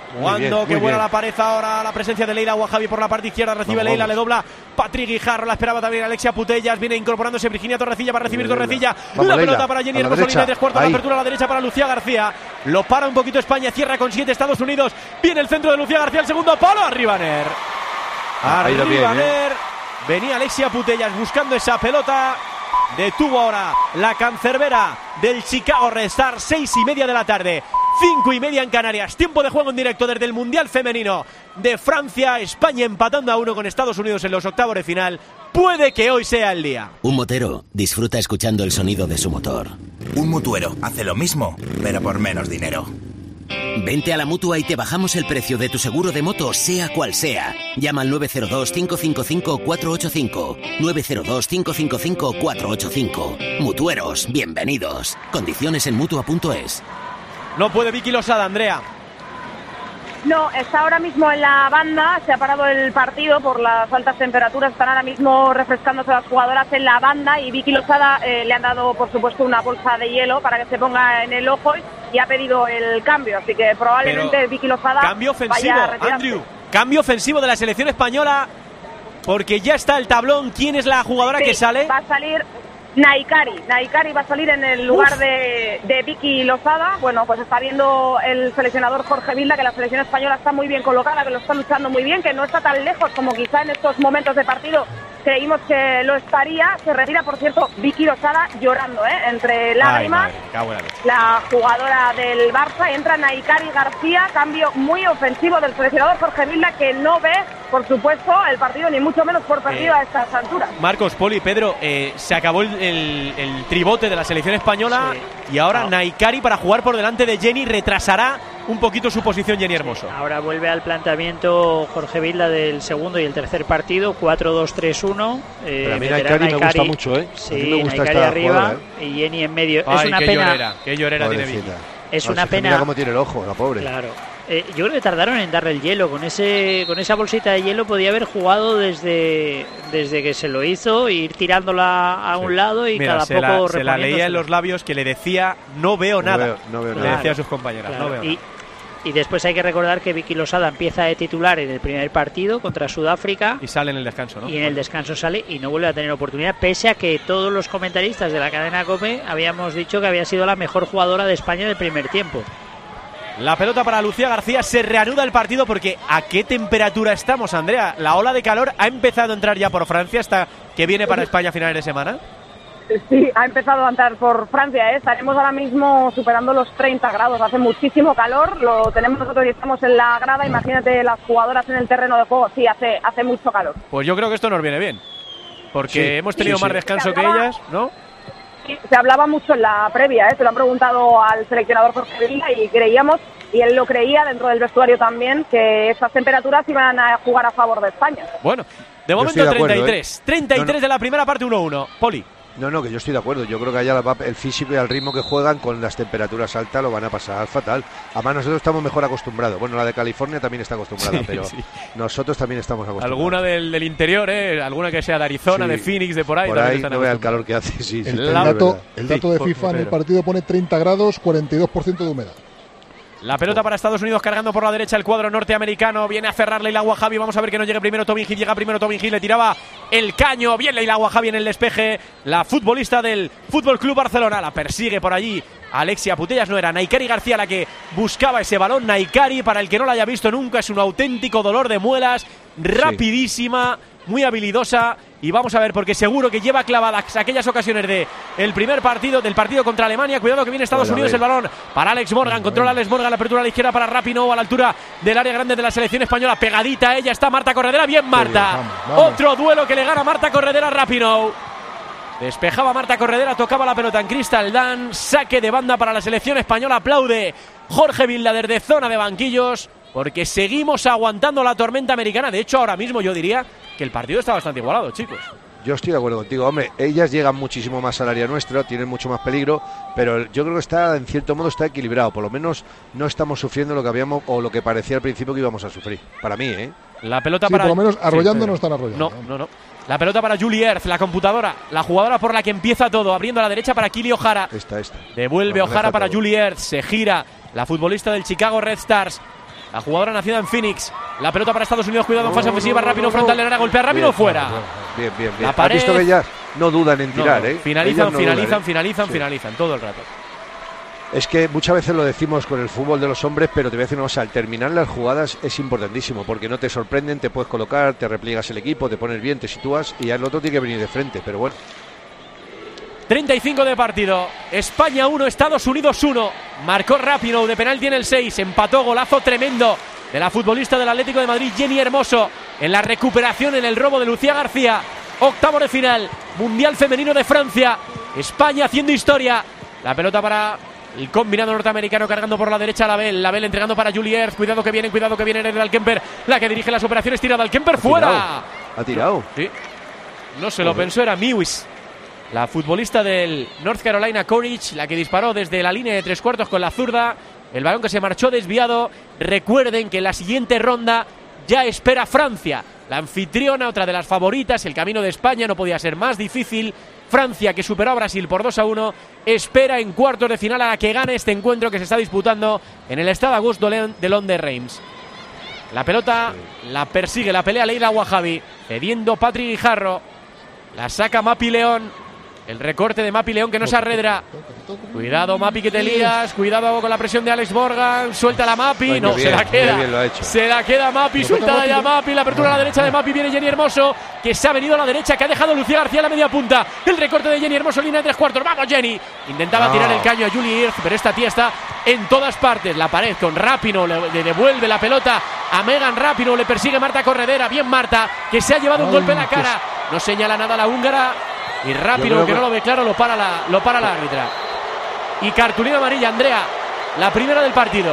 Jugando, qué buena la pared ahora, la presencia de Leila Wahabi por la parte izquierda, recibe Leila, le dobla Patrick Guijarro, la esperaba también Alexia Putellas, viene incorporándose Virginia Torrecilla para recibir Torrecilla, la pelota para Jenny Hermoso, línea de 3/4, la apertura a la derecha para Lucía García, lo para un poquito España, cierra con 7 Estados Unidos, viene el centro de Lucía García, el segundo palo, arriba Ner. Arriba Ner, venía Alexia Putellas buscando esa pelota. Detuvo ahora la cancerbera del Chicago Red Stars, 6:30 de la tarde, 5:30 en Canarias. Tiempo de juego en directo desde el Mundial Femenino de Francia. España empatando a 1 con Estados Unidos en los octavos de final. Puede que hoy sea el día. Un motero disfruta escuchando el sonido de su motor. Un mutuero hace lo mismo, pero por menos dinero. Vente a la Mutua y te bajamos el precio de tu seguro de moto, sea cual sea. Llama al 902-555-485. 902-555-485. Mutueros, bienvenidos. Condiciones en Mutua.es. No puede Vicky Losada, Andrea. No, está ahora mismo en la banda, se ha parado el partido por las altas temperaturas, están ahora mismo refrescándose las jugadoras en la banda y Vicky Losada le han dado, por supuesto, una bolsa de hielo para que se ponga en el ojo y ha pedido el cambio, así que probablemente pero Vicky Losada cambio ofensivo, vaya a retirarse. Andrew, cambio ofensivo de la selección española, porque ya está el tablón. ¿Quién es la jugadora que sale? Va a salir Naikari va a salir en el lugar de Vicky Losada. Bueno, pues está viendo el seleccionador Jorge Vilda que la selección española está muy bien colocada, que lo está luchando muy bien, que no está tan lejos como quizá en estos momentos de partido creímos que lo estaría. Se retira, por cierto, Vicky Losada llorando, entre lágrimas. La jugadora del Barça, entra Naikari García, cambio muy ofensivo del seleccionador Jorge Vilda, que no ve, por supuesto, el partido ni mucho menos por perdido a estas alturas. Marcos, Poli, Pedro, se acabó el tribote de la selección española y ahora Naikari para jugar por delante de Jenny retrasará un poquito su posición Jenny Hermoso. Ahora vuelve al planteamiento Jorge Vilda del segundo y el tercer partido, 4-2-3-1. Pero a mí Naikari me gusta mucho, Sí, a mí me gusta Naikari arriba jugadora, y Jenny en medio. Ay, es una pena. Qué llorera tiene Vicky. Es una pena. Mira cómo tiene el ojo, la pobre. Claro. Yo creo que tardaron en darle el hielo. Con esa bolsita de hielo podía haber jugado desde que se lo hizo, ir tirándola a un lado y mira, cada poco se la leía en los labios que le decía no veo nada. No veo le nada. decía a sus compañeras, Claro. no veo nada. Y después hay que recordar que Vicky Losada empieza de titular en el primer partido contra Sudáfrica. Y sale en el descanso, ¿no? Y en el descanso sale y no vuelve a tener oportunidad, pese a que todos los comentaristas de la cadena COPE habíamos dicho que había sido la mejor jugadora de España en el primer tiempo. La pelota para Lucía García, se reanuda el partido porque ¿a qué temperatura estamos, Andrea? La ola de calor ha empezado a entrar ya por Francia hasta que viene para España a finales de semana. Sí, ha empezado a entrar por Francia, Estaremos ahora mismo superando los 30 grados, hace muchísimo calor, lo tenemos nosotros y estamos en la grada, imagínate las jugadoras en el terreno de juego, sí, hace mucho calor. Pues yo creo que esto nos viene bien, porque hemos tenido más descanso que ellas, ¿no? Se hablaba mucho en la previa, se lo han preguntado al seleccionador Jorge Vilda y creíamos, y él lo creía dentro del vestuario también, que esas temperaturas iban a jugar a favor de España. Bueno, de momento de acuerdo, 33, 33 de la primera parte, 1-1. Poli. No, que yo estoy de acuerdo. Yo creo que allá el físico y el ritmo que juegan con las temperaturas altas lo van a pasar fatal. Además, nosotros estamos mejor acostumbrados. Bueno, la de California también está acostumbrada, pero nosotros también estamos acostumbrados. Alguna del interior, alguna que sea de Arizona, de Phoenix, de por ahí. Por ahí no vea el calor que hace. Sí, el dato de FIFA en el partido pone 30 grados, 42% de humedad. La pelota para Estados Unidos cargando por la derecha el cuadro norteamericano. Viene a cerrar Leila Wahabi. Vamos a ver que no llegue primero Tobin Hill. Llega primero Tobin Hill. Le tiraba el caño. Bien Leila Wahabi en el despeje. La futbolista del Fútbol Club Barcelona. La persigue por allí Alexia Putellas. No era Naikari García la que buscaba ese balón. Naikari, para el que no la haya visto nunca, es un auténtico dolor de muelas. Rapidísima, muy habilidosa. Y vamos a ver, porque seguro que lleva clavadas aquellas ocasiones del primer partido, del partido contra Alemania. Cuidado que viene Estados Unidos, el balón para Alex Morgan. Controla Alex Morgan, la apertura a la izquierda para Rapinoe, a la altura del área grande de la selección española. Pegadita a ella está Marta Corredera. Bien Marta. Vamos. Otro duelo que le gana Marta Corredera a Rapinoe. Despejaba Marta Corredera, tocaba la pelota en Crystal Dan. Saque de banda para la selección española. Aplaude Jorge Vilda desde zona de banquillos, porque seguimos aguantando la tormenta americana. De hecho, ahora mismo yo diría que el partido está bastante igualado, chicos. Yo estoy de acuerdo contigo, hombre. Ellas llegan muchísimo más al área nuestra, tienen mucho más peligro, pero yo creo que en cierto modo está equilibrado. Por lo menos no estamos sufriendo lo que habíamos o lo que parecía al principio que íbamos a sufrir. Para mí, La pelota sí, para... por lo menos arrollando no están arrollando. No. La pelota para Julie Ertz, la computadora, la jugadora por la que empieza todo, abriendo a la derecha para Kili O'Hara. Esta. Devuelve O'Hara para Julie Ertz, se gira la futbolista del Chicago Red Stars. La jugadora nacida en Phoenix. La pelota para Estados Unidos, cuidado en fase ofensiva, Rapinoe frontal del área, golpea Rapinoe fuera. Bien. La pared. ¿Has visto que ellas no dudan en tirar? Finalizan Sí. todo el rato. Es que muchas veces lo decimos con el fútbol de los hombres, pero te voy a decir una cosa, al terminar las jugadas es importantísimo, porque no te sorprenden, te puedes colocar, te repliegas el equipo, te pones bien, te sitúas y ya el otro tiene que venir de frente, pero bueno. 35 de partido, España 1, Estados Unidos 1. Marcó Rapinoe, de penal tiene el 6, empató, golazo tremendo de la futbolista del Atlético de Madrid, Jenny Hermoso, en la recuperación, en el robo de Lucía García. Octavo de final, Mundial Femenino de Francia, España haciendo historia. La pelota para el combinado norteamericano, cargando por la derecha a Label entregando para Julie Ertz, cuidado que viene el Alkemper, la que dirige las operaciones, tirada Alkemper, fuera. Ha tirado. Sí. No se lo pensó, era Mewis, la futbolista del North Carolina Courage, la que disparó desde la línea de 3/4 con la zurda. El balón que se marchó desviado. Recuerden que en la siguiente ronda ya espera Francia, la anfitriona, otra de las favoritas. El camino de España no podía ser más difícil. Francia, que superó a Brasil por 2-1, espera en cuartos de final a la que gane este encuentro que se está disputando en el Stade Auguste Delon de Reims. La pelota la persigue, la pelea Leila Wahabi, cediendo Patri Guijarro. La saca Mapi León. El recorte de Mapi León que no se arredra. Cuidado, Mapi, que te lías. Cuidado con la presión de Alex Morgan. Suelta la Mapi. Ay, no, bien, se la queda. bien lo ha hecho. Se la queda Mapi. Suelta ya Mapi. La apertura a la derecha de Mapi. Viene Jenny Hermoso, que se ha venido a la derecha, que ha dejado Lucía García a la media punta. El recorte de Jenny Hermoso, línea de 3/4. ¡Vamos, Jenny! Intentaba tirar el caño a Julie Ertz, pero esta tía está en todas partes. La pared con Rapinoe. Le devuelve la pelota a Megan Rapinoe. Le persigue Marta Corredera. Bien Marta, que se ha llevado un golpe en la cara. No señala nada la húngara. Y Rapinoe, que no lo ve claro, lo para la árbitra. Y cartulina amarilla, Andrea, la primera del partido.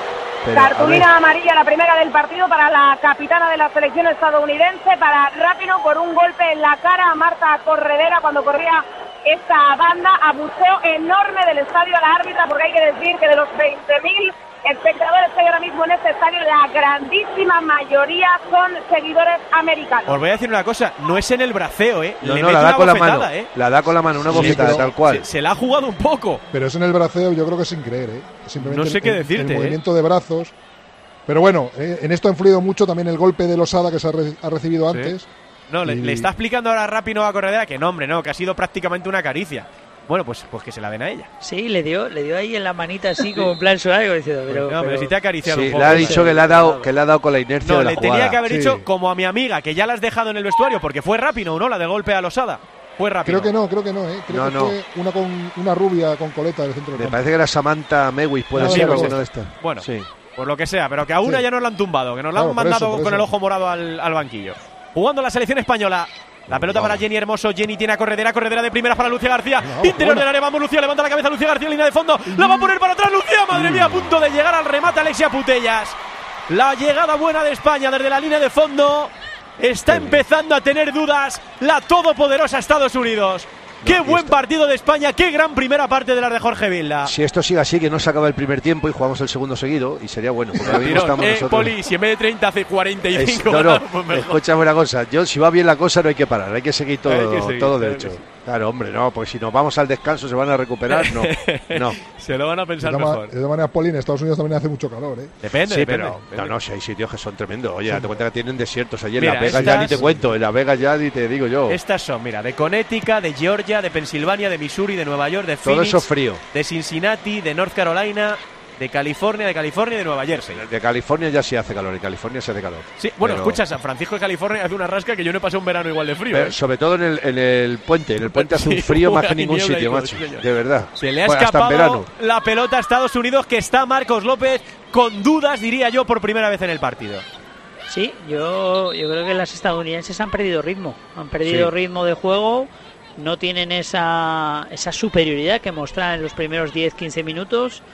Cartulina amarilla, la primera del partido para la capitana de la selección estadounidense, para Rapinoe, por un golpe en la cara a Marta Corredera cuando corría esta banda. Abucheo enorme del estadio a la árbitra, porque hay que decir que de los 20.000 espectadores que hay ahora mismo en este estadio, la grandísima mayoría son seguidores americanos. Os voy a decir una cosa, no es en el braceo, No, le la mete da una con la bofetada, mano. La da con la mano, una bofetada, pero tal cual. Se la ha jugado un poco. Pero es en el braceo, yo creo que sin creer, Simplemente no sé qué decirte, el movimiento de brazos. Pero bueno, en esto ha influido mucho también el golpe de Losada que se ha recibido antes. No, le está explicando ahora Rapinoe a Corredera que no, hombre, no, que ha sido prácticamente una caricia. Bueno, pues que se la den a ella. Sí, le dio ahí en la manita así como en plan suave, diciendo, pero si te ha acariciado un poco. Le ha dicho que le ha dado con la inercia de la le jugada. tenía que haber dicho como a mi amiga, que ya la has dejado en el vestuario, porque fue Rapinoe, ¿no? La de golpe a Losada. Fue Rapinoe. Creo que no, Creo que fue una rubia con coleta del centro del campo. Me parece que era Samantha Mewis, puede ser alguna de estas. Bueno, sí. Por lo que sea, pero que a una ya nos la han tumbado, que nos la han mandado con el ojo morado al banquillo. Jugando la selección española. La pelota para Jenny Hermoso. Jenny tiene a Corredera de primeras para Lucía García. Interior del área, vamos Lucía, levanta la cabeza Lucía García, línea de fondo. La va a poner para atrás Lucía, madre mía, a punto de llegar al remate Alexia Putellas. La llegada buena de España desde la línea de fondo. Está empezando a tener dudas la todopoderosa Estados Unidos. Qué buen partido de España, qué gran primera parte de la de Jorge Vilda. Si esto sigue así, que no se acaba el primer tiempo y jugamos el segundo seguido, y sería bueno, porque ahora mismo estamos nosotros. Poli, si en vez de 30 hace 45. Pues escúchame una cosa, si va bien la cosa no hay que parar, hay que seguir todo derecho. Claro, hombre, no, porque si nos vamos al descanso se van a recuperar, no. Se lo van a pensar mejor. De todas maneras, Poli, en Estados Unidos también hace mucho calor, Depende. Pero no, si hay sitios que son tremendos. Oye, date cuenta que tienen desiertos allí en Las Vegas, ya ni te cuento, en Las Vegas ya ni te digo yo. Estas son, mira, de Connecticut, de Georgia, de Pensilvania, de Missouri, de Nueva York, de Phoenix. Todo eso frío. De Cincinnati, de North Carolina, de California y de Nueva Jersey. De California ya sí hace calor, en California se hace calor. Sí, bueno, escucha, San Francisco de California hace una rasca que yo no he pasado un verano igual de frío. Pero, sobre todo en el puente, hace un frío más que ningún sitio, macho, de verdad. Se le ha escapado la pelota a Estados Unidos, que está Marcos López con dudas, diría yo, por primera vez en el partido. Sí, yo creo que las estadounidenses han perdido ritmo, ritmo de juego. No tienen esa superioridad que mostraron en los primeros 10-15 minutos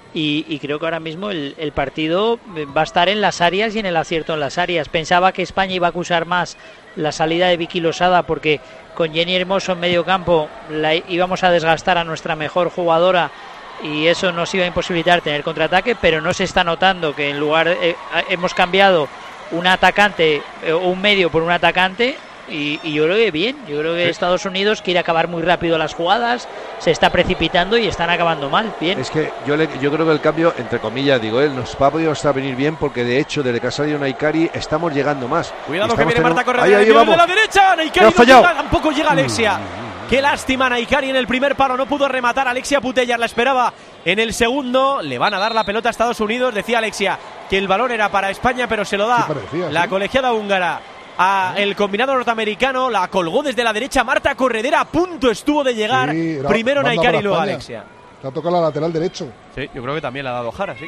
y creo que ahora mismo el partido va a estar en las áreas y en el acierto en las áreas. Pensaba que España iba a acusar más la salida de Vicky Losada, porque con Jenny Hermoso en medio campo íbamos a desgastar a nuestra mejor jugadora y eso nos iba a imposibilitar tener contraataque, pero no se está notando que en lugar hemos cambiado un atacante o un medio por un atacante y yo creo que bien. Yo creo que Estados Unidos quiere acabar muy rápido las jugadas, se está precipitando y están acabando mal. Bien. Es que yo creo que el cambio, entre comillas, nos va a poder venir bien, porque de hecho, desde que ha salido Naikari, estamos llegando más. Cuidado que viene Marta Corredera de la derecha. Naikari no llega, tampoco llega Alexia. Qué lástima, Naikari en el primer palo no pudo rematar. Alexia Putellas la esperaba en el segundo. Le van a dar la pelota a Estados Unidos. Decía Alexia que el balón era para España, pero se lo da la colegiada húngara a el combinado norteamericano. La colgó desde la derecha Marta Corredera. A punto estuvo de llegar. Primero Naikari y luego Alexia. Le ha tocado la lateral derecho. Sí, yo creo que también le ha dado Jara, sí.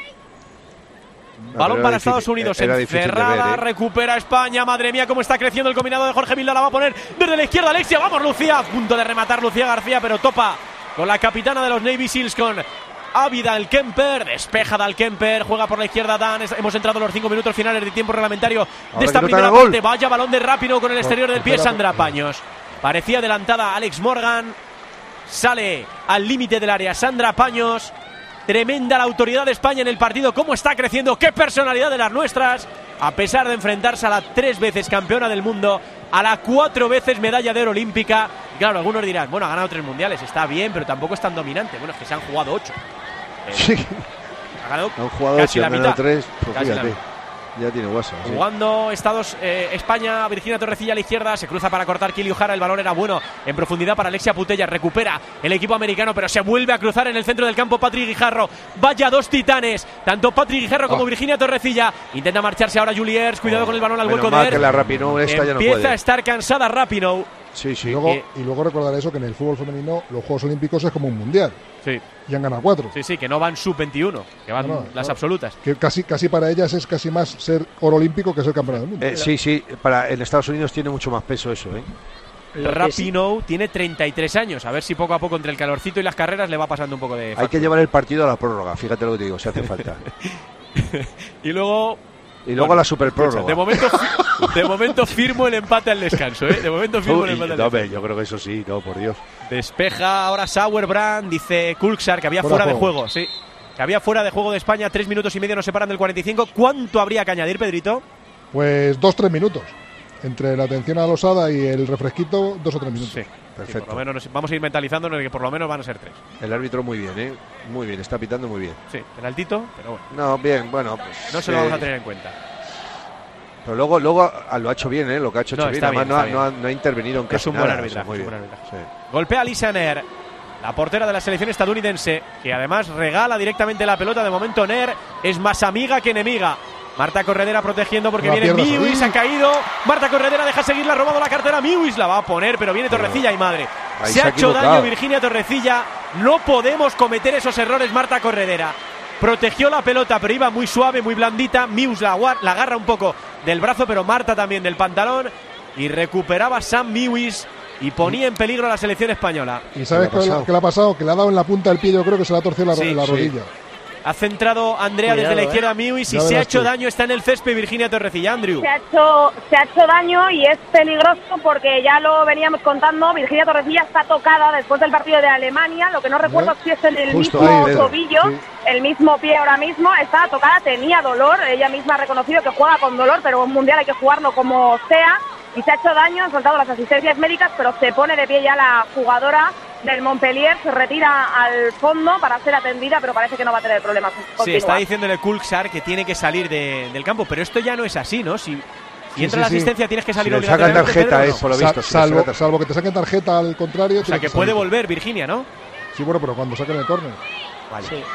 Balón para Estados Unidos, encerrada, recupera España. Madre mía, cómo está creciendo el combinado de Jorge Vilda. La va a poner desde la izquierda Alexia. Vamos, Lucía, a punto de rematar Lucía García, pero topa con la capitana de los Navy Seals, con Ávida Dalkemper. Despeja Dalkemper, juega por la izquierda Dan. Hemos entrado en los 5 minutos finales de tiempo reglamentario de esta primera parte. Vaya balón de Rapinoe con el exterior del pie. Sandra Paños parecía adelantada. Alex Morgan sale al límite del área. Sandra Paños. Tremenda la autoridad de España en el partido. Cómo está creciendo, qué personalidad de las nuestras. A pesar de enfrentarse a la 3 veces campeona del mundo, a la 4 veces medalla de oro olímpica. Claro, algunos dirán, bueno, ha ganado 3 mundiales, está bien, pero tampoco es tan dominante. Bueno, es que se han jugado 8. Sí. Ha ganado han jugado casi 8, la mitad. 3, pues fíjate. Ya tiene WhatsApp. Jugando España, Virginia Torrecilla a la izquierda, se cruza para cortar Kili Ujara, el balón era bueno en profundidad para Alexia Putellas, recupera el equipo americano, pero se vuelve a cruzar en el centro del campo Patrick Guijarro. Vaya dos titanes, tanto Patrick Guijarro como Virginia Torrecilla. Intenta marcharse ahora Juliers, cuidado con el balón al hueco de que la Rapinoe esta ya no empieza puede. a estar cansada Rapinoe. Sí, sí. Y luego recordar eso, que en el fútbol femenino los Juegos Olímpicos es como un mundial. Sí. Y han ganado 4. Sí, que no van sub-21, que van las absolutas. Que casi para ellas es casi más ser oro olímpico que ser campeona del mundo. Sí, en Estados Unidos tiene mucho más peso eso, Rapinoe tiene 33 años. A ver si poco a poco entre el calorcito y las carreras le va pasando un poco de factura. Hay que llevar el partido a la prórroga, fíjate lo que te digo, si hace falta. Y luego la super prórroga. De momento firmo el empate al descanso, De momento firmo el empate al descanso. Yo creo que eso sí, por Dios. Despeja ahora Sauerbrand, dice Kulksar que había fuera de juego, sí. Que había fuera de juego de España, 3 minutos y medio nos separan del 45. ¿Cuánto habría que añadir, Pedrito? Pues 2-3 minutos. Entre la atención a Losada y el refresquito, 2 o 3 minutos. Sí, perfecto. Sí, por lo menos vamos a ir mentalizándonos de que por lo menos van a ser 3. El árbitro muy bien, muy bien, está pitando muy bien. Sí, el altito, pero bueno. No, bien, bueno, pues no se lo vamos a tener en cuenta. Pero luego lo ha hecho bien, lo que ha hecho bien. Además no ha intervenido en casi nada. Es un buen arbitraje. Sí. Golpea a Lisa Nair, la portera de la selección estadounidense, que además regala directamente la pelota. De momento Nair es más amiga que enemiga. Marta Corredera protegiendo porque viene Miwis, ha caído. Marta Corredera deja seguir, le ha robado la cartera. Miwis la va a poner, pero viene Torrecilla y madre. Se ha hecho daño Virginia Torrecilla. No podemos cometer esos errores, Marta Corredera. Protegió la pelota, pero iba muy suave, muy blandita. Miwis la agarra un poco del brazo, pero Marta también del pantalón. Y recuperaba Sam Miwis y ponía en peligro a la selección española. ¿Y sabes qué le ha pasado? Que le ha dado en la punta del pie, yo creo que se le ha torcido la rodilla. Ha centrado Andrea desde la izquierda a Miwis y se ha hecho daño. Está en el césped Virginia Torrecilla. Andrew. Se ha hecho daño y es peligroso porque ya lo veníamos contando. Virginia Torrecilla está tocada después del partido de Alemania. Lo que no recuerdo es si es en el mismo tobillo, el mismo pie ahora mismo. Está tocada, tenía dolor. Ella misma ha reconocido que juega con dolor, pero un mundial hay que jugarlo como sea. Y se ha hecho daño, han soltado las asistencias médicas, pero se pone de pie ya la jugadora del Montpellier, se retira al fondo para ser atendida, pero parece que no va a tener problemas. Sí, está diciéndole Kulksar que tiene que salir del campo, pero esto ya no es así, ¿no? Si entra la asistencia tienes que salir obligatoriamente. Si sacan tarjeta, por lo visto. Salvo que te saquen tarjeta al contrario. O sea, que puede volver Virginia, ¿no? Sí, bueno, pero cuando saquen el córner. Vale. Sí.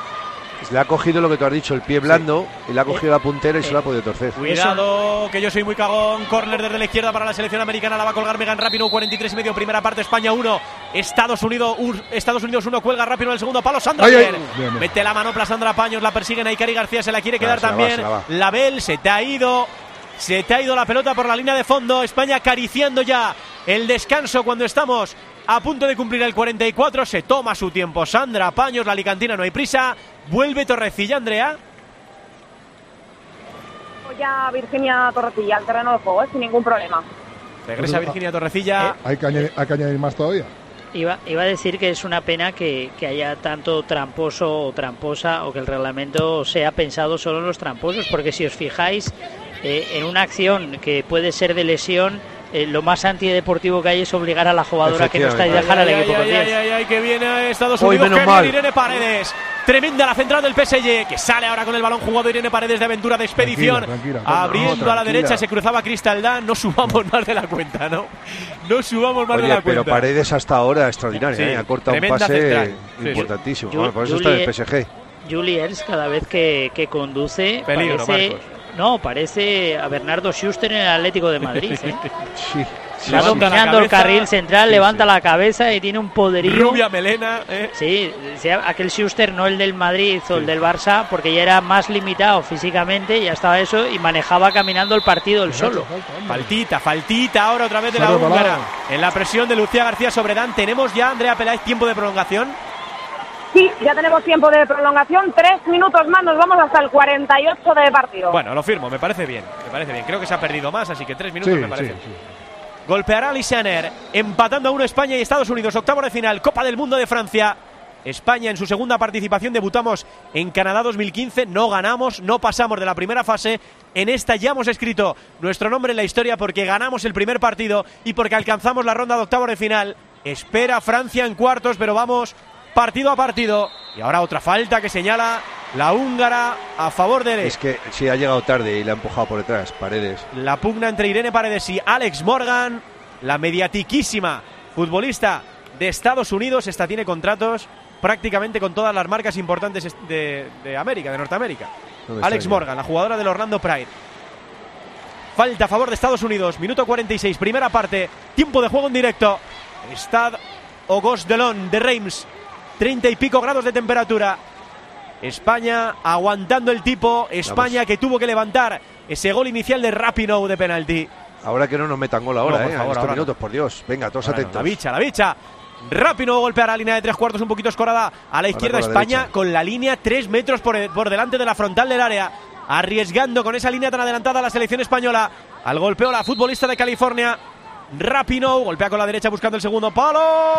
Le ha cogido lo que tú has dicho, el pie blando, y le ha cogido la puntera y se lo ha podido torcer. Cuidado, que yo soy muy cagón. Córner desde la izquierda para la selección americana. La va a colgar Megan Rapinoe, 43 y medio. Primera parte, España 1, Estados Unidos 1. Cuelga Rapinoe en el segundo palo. Sandra mete la manopla Sandra Paños, la persigue Naikari García, se la quiere quedar también. La Bell se te ha ido la pelota por la línea de fondo. España acariciando ya el descanso cuando estamos a punto de cumplir el 44. Se toma su tiempo Sandra Paños, la alicantina, no hay prisa. Vuelve Torrecilla, Andrea. Ya Virginia Torrecilla al terreno de juego, sin ningún problema. Regresa Virginia Torrecilla. Hay que añadir más todavía. Iba a decir que es una pena que haya tanto tramposo o tramposa, o que el reglamento sea pensado solo en los tramposos, porque si os fijáis, en una acción que puede ser de lesión, lo más antideportivo que hay es obligar a la jugadora que no está y dejar al equipo con 10. Ay, que viene Estados Unidos, que viene Irene Paredes. Tremenda la central del PSG, que sale ahora con el balón jugado Irene Paredes de aventura de expedición. Tranquila. Abriendo a la derecha, se cruzaba Cristaldán. No subamos más de la cuenta, ¿no? No subamos más de la cuenta. Pero Paredes hasta ahora extraordinaria, ha cortado un pase importantísimo. Sí. Bueno, por eso está en el PSG. Julie Ertz, cada vez que conduce, peligro, parece a Bernardo Schuster en el Atlético de Madrid. Sí. Está dominando el carril central, levanta la cabeza y tiene un poderío. Rubia melena. Sí, aquel Schuster, no el del Madrid o el del Barça, porque ya era más limitado físicamente, ya estaba eso, y manejaba caminando el partido él solo. Faltita ahora otra vez de la húngara. En la presión de Lucía García sobre Dan. ¿Tenemos ya, Andrea Peláez, tiempo de prolongación? Sí, ya tenemos tiempo de prolongación, 3 minutos más, nos vamos hasta el 48 de partido. Bueno, lo firmo, me parece bien. Creo que se ha perdido más, así que 3 minutos me parece. Sí. Golpeará a Lissaner, empatando a 1 España y Estados Unidos, octavo de final, Copa del Mundo de Francia. España en su segunda participación, debutamos en Canadá 2015, no ganamos, no pasamos de la primera fase. En esta ya hemos escrito nuestro nombre en la historia porque ganamos el primer partido y porque alcanzamos la ronda de octavos de final. Espera Francia en cuartos, pero vamos partido a partido. Y ahora otra falta que señala la húngara a favor de... Es que sí, ha llegado tarde y le ha empujado por detrás, Paredes. La pugna entre Irene Paredes y Alex Morgan, la mediatiquísima futbolista de Estados Unidos. Esta tiene contratos prácticamente con todas las marcas importantes de América, de Norteamérica. Alex Morgan, la jugadora del Orlando Pride. Falta a favor de Estados Unidos, minuto 46, primera parte, tiempo de juego en directo. Stade Auguste Delon de Reims, 30 y pico grados de temperatura. España aguantando el tipo, España que tuvo que levantar ese gol inicial de Rapinoe de penalti. Ahora que no nos metan gol ahora, por favor, en estos minutos, por Dios. Venga, todos atentos. La bicha. Rapinoe golpeará la línea de 3/4, un poquito escorada a la izquierda. España con la línea 3 metros por delante de la frontal del área, arriesgando con esa línea tan adelantada a la selección española. Al golpeo la futbolista de California. Rapinoe golpea con la derecha buscando el segundo palo.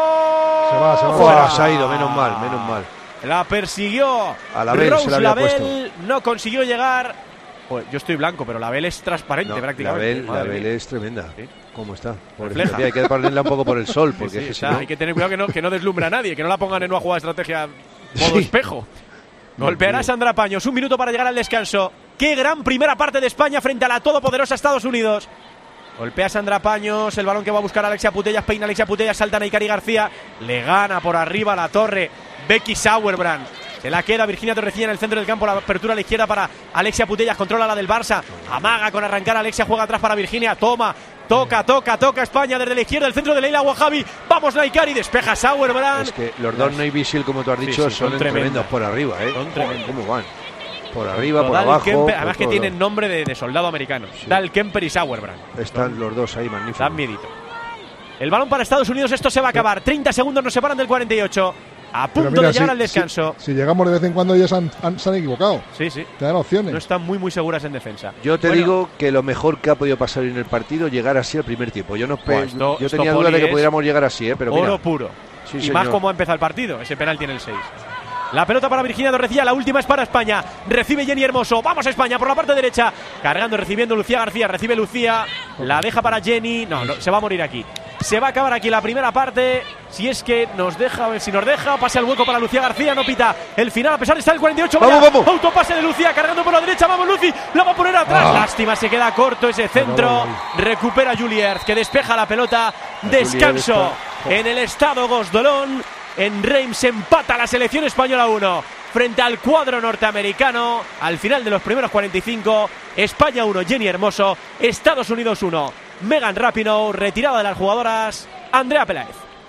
Se ha ido, menos mal. La persiguió a Label, Rose Label, no consiguió llegar. Joder, yo estoy blanco, pero Label es transparente prácticamente. Label es tremenda. ¿Sí? ¿Cómo está? Hay que ponerla un poco por el sol, porque hay que tener cuidado que no deslumbra a nadie, que no la pongan en una jugada de estrategia modo espejo. Golpeará Sandra Paños, 1 minuto para llegar al descanso. Qué gran primera parte de España frente a la todopoderosa Estados Unidos. Golpea Sandra Paños, el balón que va a buscar Alexia Putellas, peina Alexia Putellas, salta Neikari García, le gana por arriba la torre Becky Sauerbrand. Se la queda Virginia Torrecilla en el centro del campo, la apertura a la izquierda para Alexia Putellas, controla la del Barça, amaga con arrancar, Alexia juega atrás para Virginia, toca España desde la izquierda, el centro de Leila Wahhabi, vamos Neikari, despeja Sauerbrand. Es que los dos Navy Seal, como tú has dicho, son tremendos por arriba, son tremendos. ¿Cómo van? Por arriba, por abajo. Kemper, además que tienen nombre de soldado americano. Dal Kemper y Sauerbrand. Están los dos ahí, magníficos. Dan miedito. El balón para Estados Unidos, esto se va a acabar. 30 segundos nos separan del 48. A punto de llegar al descanso. Si llegamos de vez en cuando, ellos se han equivocado. Sí. Te dan opciones. No están muy seguras en defensa. Yo te digo que lo mejor que ha podido pasar en el partido, llegar así al primer tiempo. Yo tenía dudas de que pudiéramos llegar así, pero oro mira. Puro. Sí, y señor. más como ha empezado el partido. Ese penal tiene el 6. La pelota para Virginia Torrecilla, la última es para España. Recibe Jenny Hermoso, vamos a España por la parte derecha. Cargando, recibiendo Lucía García, recibe Lucía. La deja para Jenny, no, se va a morir aquí. Se va a acabar aquí la primera parte. Si es que nos deja, a ver si nos deja. Pase al hueco para Lucía García, no pita el final a pesar de estar el 48. Vamos. Autopase de Lucía, cargando por la derecha, vamos Lucy, la va a poner atrás. Lástima, se queda corto ese centro. Recupera Julie Ertz, que despeja la pelota. Descanso en el Stade Auguste Delon. En Reims empata la selección española 1 frente al cuadro norteamericano. Al final de los primeros 45, España 1, Jenny Hermoso, Estados Unidos 1, Megan Rapinoe, retirada de las jugadoras, Andrea Peláez.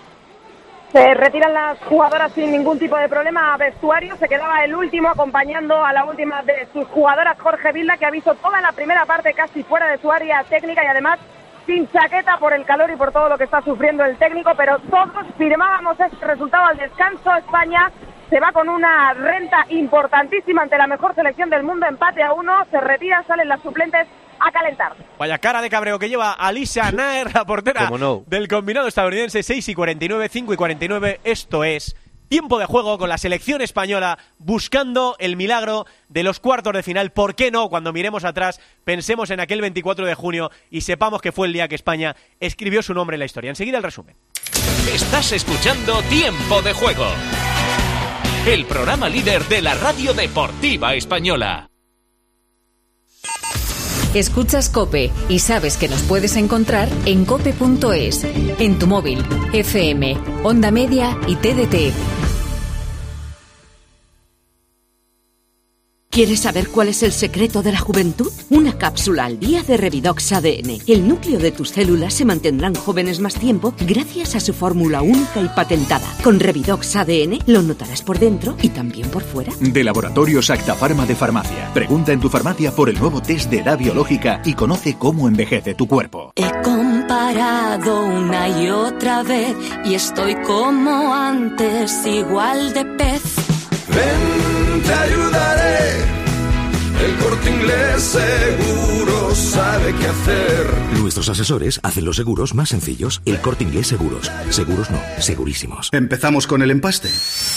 Se retiran las jugadoras sin ningún tipo de problema a vestuario. Se quedaba el último acompañando a la última de sus jugadoras, Jorge Vilda, que ha visto toda la primera parte casi fuera de su área técnica y además sin chaqueta por el calor y por todo lo que está sufriendo el técnico, pero todos firmábamos este resultado al descanso. España se va con una renta importantísima ante la mejor selección del mundo, empate a 1, se retira, salen las suplentes a calentar. Vaya cara de cabreo que lleva Alicia Nair, la portera del combinado estadounidense. 6 y 49, 5 y 49, esto es Tiempo de juego con la selección española buscando el milagro de los cuartos de final. ¿Por qué no? Cuando miremos atrás, pensemos en aquel 24 de junio y sepamos que fue el día que España escribió su nombre en la historia. Enseguida el resumen. Estás escuchando Tiempo de Juego, el programa líder de la radio deportiva española. Escuchas COPE y sabes que nos puedes encontrar en cope.es, en tu móvil, FM, Onda Media y TDT. ¿Quieres saber cuál es el secreto de la juventud? Una cápsula al día de Revidox ADN. El núcleo de tus células se mantendrán jóvenes más tiempo gracias a su fórmula única y patentada. Con Revidox ADN lo notarás por dentro y también por fuera. De Laboratorios Acta Pharma de Farmacia. Pregunta en tu farmacia por el nuevo test de edad biológica y conoce cómo envejece tu cuerpo. He comparado una y otra vez y estoy como antes, igual de pez. Ven, te ayudaré. El Corte Inglés Seguros sabe qué hacer. Nuestros asesores hacen los seguros más sencillos. El Corte Inglés Seguros. Seguros no, segurísimos. ¿Empezamos con el empaste?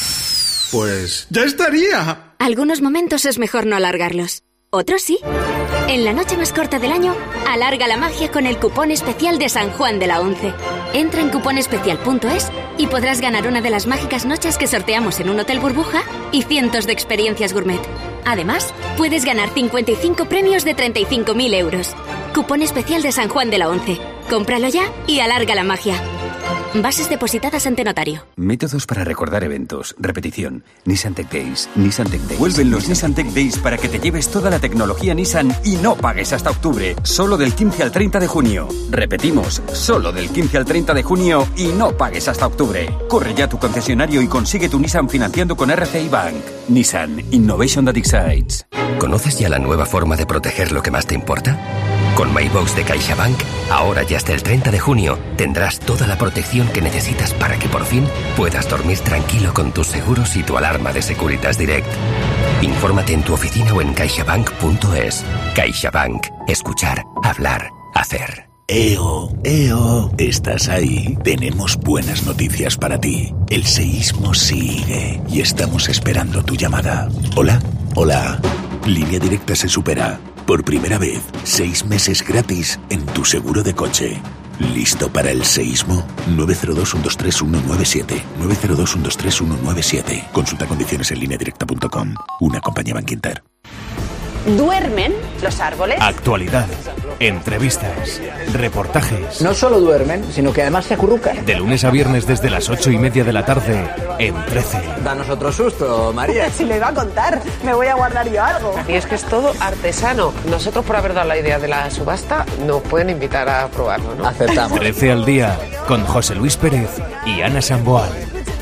Pues ya estaría. Algunos momentos es mejor no alargarlos. Otros sí. En la noche más corta del año, alarga la magia con el cupón especial de San Juan de la Once. Entra en cuponespecial.es y podrás ganar una de las mágicas noches que sorteamos en un hotel burbuja y cientos de experiencias gourmet. Además, puedes ganar 55 premios de 35.000 euros. Cupón especial de San Juan de la Once. Cómpralo ya y alarga la magia. Bases depositadas ante notario. Métodos para recordar eventos. Repetición. Nissan Tech Days. Nissan Tech Days. Vuelven los Nissan Tech Days para que te lleves toda la tecnología Nissan y no pagues hasta octubre. Solo del 15 al 30 de junio. Repetimos, solo del 15 al 30 de junio y no pagues hasta octubre. Corre ya a tu concesionario y consigue tu Nissan financiando con RCI Bank. Nissan. Innovation that excites. ¿Conoces ya la nueva forma de proteger lo que más te importa? Con MyBox de CaixaBank, ahora y hasta el 30 de junio, tendrás toda la protección que necesitas para que por fin puedas dormir tranquilo con tus seguros y tu alarma de Securitas Direct. Infórmate en tu oficina o en caixabank.es. CaixaBank. Escuchar, hablar, hacer. ¡Eo! ¿Estás ahí? Tenemos buenas noticias para ti. El seísmo sigue y estamos esperando tu llamada. ¿Hola? Línea Directa se supera. Por primera vez, 6 meses gratis en tu seguro de coche. ¿Listo para el seísmo? 902-123-197. 902-123-197. Consulta condiciones en lineadirecta.com. Una compañía Bankinter. ¿Duermen los árboles? Actualidad, entrevistas, reportajes. No solo duermen, sino que además se acurrucan. De lunes a viernes desde las 8:30 de la tarde en 13. Danos otro susto, María. Si le iba a contar, me voy a guardar yo algo. Y es que es todo artesano. Nosotros, por haber dado la idea de la subasta, nos pueden invitar a probarlo, ¿no? Aceptamos. 13 al día con José Luis Pérez y Ana Samboal.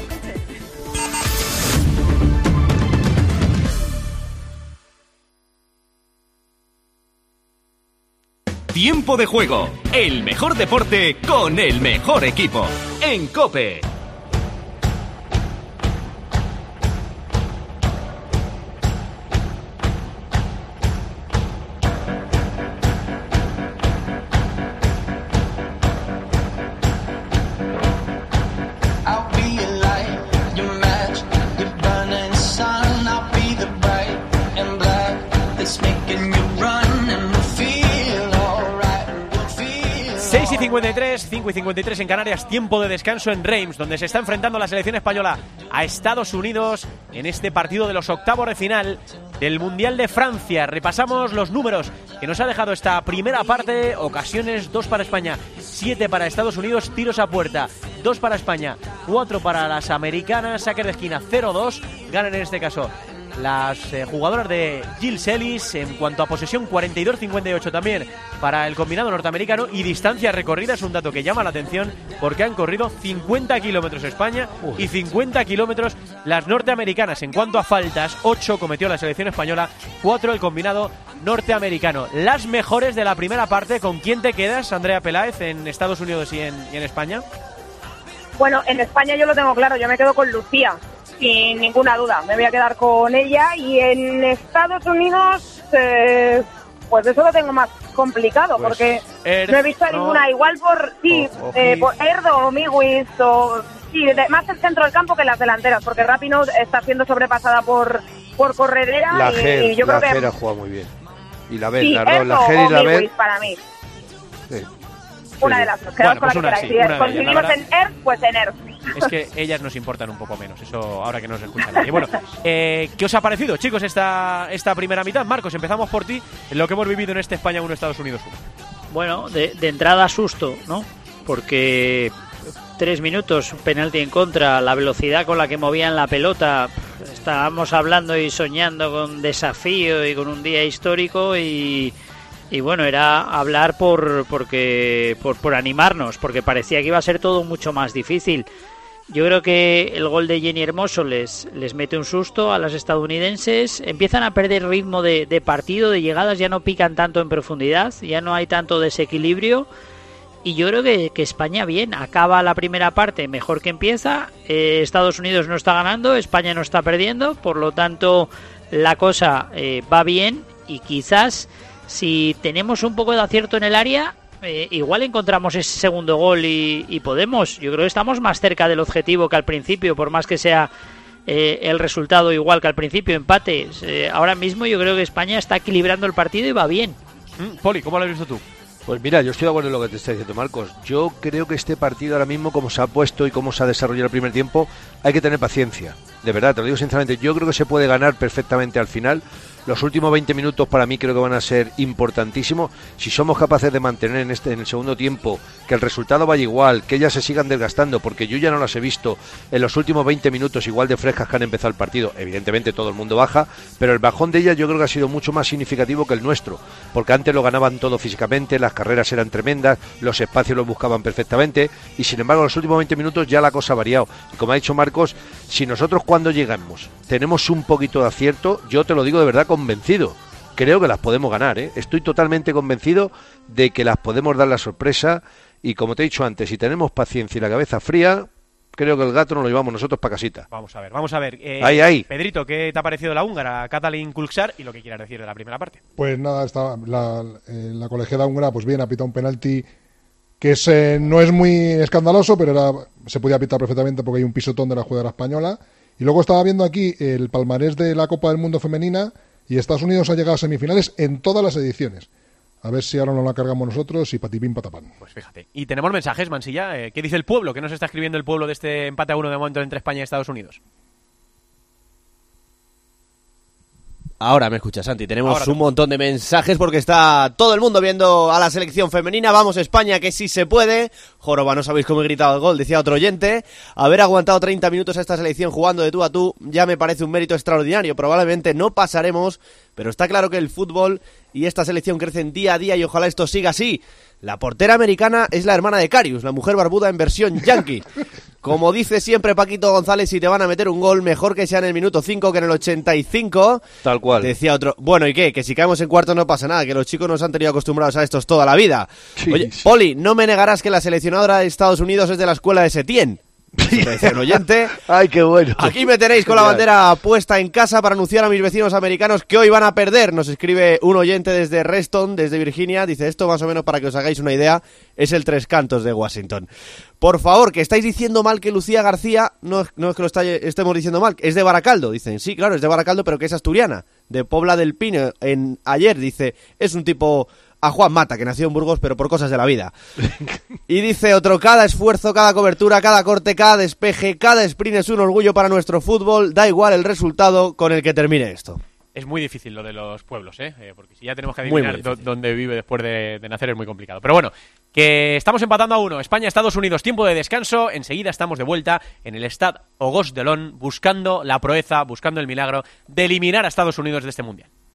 Tiempo de Juego, el mejor deporte con el mejor equipo. En COPE. Y 53, 5 y 53 en Canarias, tiempo de descanso en Reims, donde se está enfrentando la selección española a Estados Unidos en este partido de los octavos de final del Mundial de Francia. Repasamos los números que nos ha dejado esta primera parte. Ocasiones, 2 para España, 7 para Estados Unidos, tiros a puerta, 2 para España, 4 para las americanas, saque de esquina 0-2, ganan en este caso las jugadoras de Jill Ellis. En cuanto a posesión, 42-58 también para el combinado norteamericano, y distancia recorrida es un dato que llama la atención porque han corrido 50 kilómetros España y 50 kilómetros las norteamericanas. En cuanto a faltas, 8 cometió la selección española, 4 el combinado norteamericano. Las mejores de la primera parte, ¿con quién te quedas, Andrea Peláez, en Estados Unidos y en España? Bueno, en España yo lo tengo claro, yo me quedo con Lucía, sin ninguna duda, me voy a quedar con ella. Y en Estados Unidos, pues eso lo tengo más complicado, pues, porque no he visto ninguna igual por Erdo o Miguis, o Sí, más el centro del campo que las delanteras, porque Rapinoe está siendo sobrepasada por Corredera y yo creo que... La juega muy bien. Y la sí, para mí. Sí. Una de las dos. Quedamos con la que queráis. Si conseguimos en ERF, pues en ERF. Es que ellas nos importan un poco menos, eso ahora que no nos escuchan nadie. Bueno, ¿qué os ha parecido, chicos, esta primera mitad? Marcos, empezamos por ti, en lo que hemos vivido en este España 1, Estados Unidos 1. Bueno, de entrada susto, ¿no? Porque 3 minutos, penalti en contra, la velocidad con la que movían la pelota, estábamos hablando y soñando con desafío y con un día histórico y bueno, era hablar por animarnos, porque parecía que iba a ser todo mucho más difícil. Yo creo que el gol de Jenny Hermoso les mete un susto a las estadounidenses, empiezan a perder ritmo de partido, de llegadas, ya no pican tanto en profundidad, ya no hay tanto desequilibrio. Y yo creo que España bien, acaba la primera parte mejor que empieza, Estados Unidos no está ganando, España no está perdiendo, por lo tanto la cosa va bien y quizás si tenemos un poco de acierto en el área, igual encontramos ese segundo gol y podemos. Yo creo que estamos más cerca del objetivo que al principio, por más que sea el resultado igual que al principio, empates. Ahora mismo yo creo que España está equilibrando el partido y va bien. Poli, ¿cómo lo has visto tú? Pues mira, yo estoy de acuerdo en lo que te está diciendo Marcos. Yo creo que este partido ahora mismo, como se ha puesto y cómo se ha desarrollado el primer tiempo, hay que tener paciencia. De verdad, te lo digo sinceramente, yo creo que se puede ganar perfectamente al final. Los últimos 20 minutos para mí creo que van a ser importantísimos. Si somos capaces de mantener en el segundo tiempo que el resultado vaya igual, que ellas se sigan desgastando, porque yo ya no las he visto en los últimos 20 minutos igual de frescas que han empezado el partido. Evidentemente todo el mundo baja, pero el bajón de ellas yo creo que ha sido mucho más significativo que el nuestro, porque antes lo ganaban todo físicamente, las carreras eran tremendas, los espacios los buscaban perfectamente, y sin embargo en los últimos 20 minutos ya la cosa ha variado. Y como ha dicho Marcos, si nosotros cuando llegamos tenemos un poquito de acierto, yo te lo digo de verdad convencido, creo que las podemos ganar, ¿eh? Estoy totalmente convencido de que las podemos dar la sorpresa y como te he dicho antes, si tenemos paciencia y la cabeza fría, creo que el gato nos lo llevamos nosotros para casita. Vamos a ver. Ahí. Pedrito, ¿qué te ha parecido la húngara, Katalin Kulcsár, y lo que quieras decir de la primera parte? Pues nada, la colegiada húngara, pues bien, ha pitado un penalti que no es muy escandaloso, pero se podía pitar perfectamente porque hay un pisotón de la jugadora española. Y luego estaba viendo aquí el palmarés de la Copa del Mundo Femenina y Estados Unidos ha llegado a semifinales en todas las ediciones. A ver si ahora nos la cargamos nosotros y patipín patapán. Pues fíjate. Y tenemos mensajes, Mansilla. ¿Qué dice el pueblo? ¿Qué nos está escribiendo el pueblo de este empate a 1 de momento entre España y Estados Unidos? Ahora me escuchas, Santi. Tenemos un montón de mensajes porque está todo el mundo viendo a la selección femenina. Vamos, España, que sí se puede. Joroba, no sabéis cómo he gritado el gol, decía otro oyente. Haber aguantado 30 minutos a esta selección jugando de tú a tú ya me parece un mérito extraordinario. Probablemente no pasaremos, pero está claro que el fútbol y esta selección crecen día a día y ojalá esto siga así. La portera americana es la hermana de Karius, la mujer barbuda en versión yankee. Como dice siempre Paquito González, si te van a meter un gol, mejor que sea en el minuto 5 que en el 85. Tal cual. Decía otro, bueno, ¿y qué? Que si caemos en cuarto no pasa nada, que los chicos nos han tenido acostumbrados a estos toda la vida. Sí. Oye, Poli, no me negarás que la seleccionadora de Estados Unidos es de la escuela de Setién. Me dice un oyente. Ay, qué bueno. Aquí me tenéis con la bandera puesta en casa para anunciar a mis vecinos americanos que hoy van a perder. Nos escribe un oyente desde Reston, desde Virginia. Dice esto más o menos para que os hagáis una idea. Es el Tres Cantos de Washington. Por favor, que estáis diciendo mal que Lucía García, no es que lo estemos diciendo mal, es de Baracaldo. Dicen, sí, claro, es de Baracaldo, pero que es asturiana. De Pobla del Pino. Ayer, dice, es un tipo... a Juan Mata, que nació en Burgos, pero por cosas de la vida. Y dice otro, cada esfuerzo, cada cobertura, cada corte, cada despeje, cada sprint es un orgullo para nuestro fútbol, da igual el resultado con el que termine esto. Es muy difícil lo de los pueblos, porque si ya tenemos que adivinar dónde vive después de nacer es muy complicado. Pero bueno, que estamos empatando a 1. España, Estados Unidos, tiempo de descanso. Enseguida estamos de vuelta en el Stade Auguste Delon buscando la proeza, buscando el milagro de eliminar a Estados Unidos de este Mundial.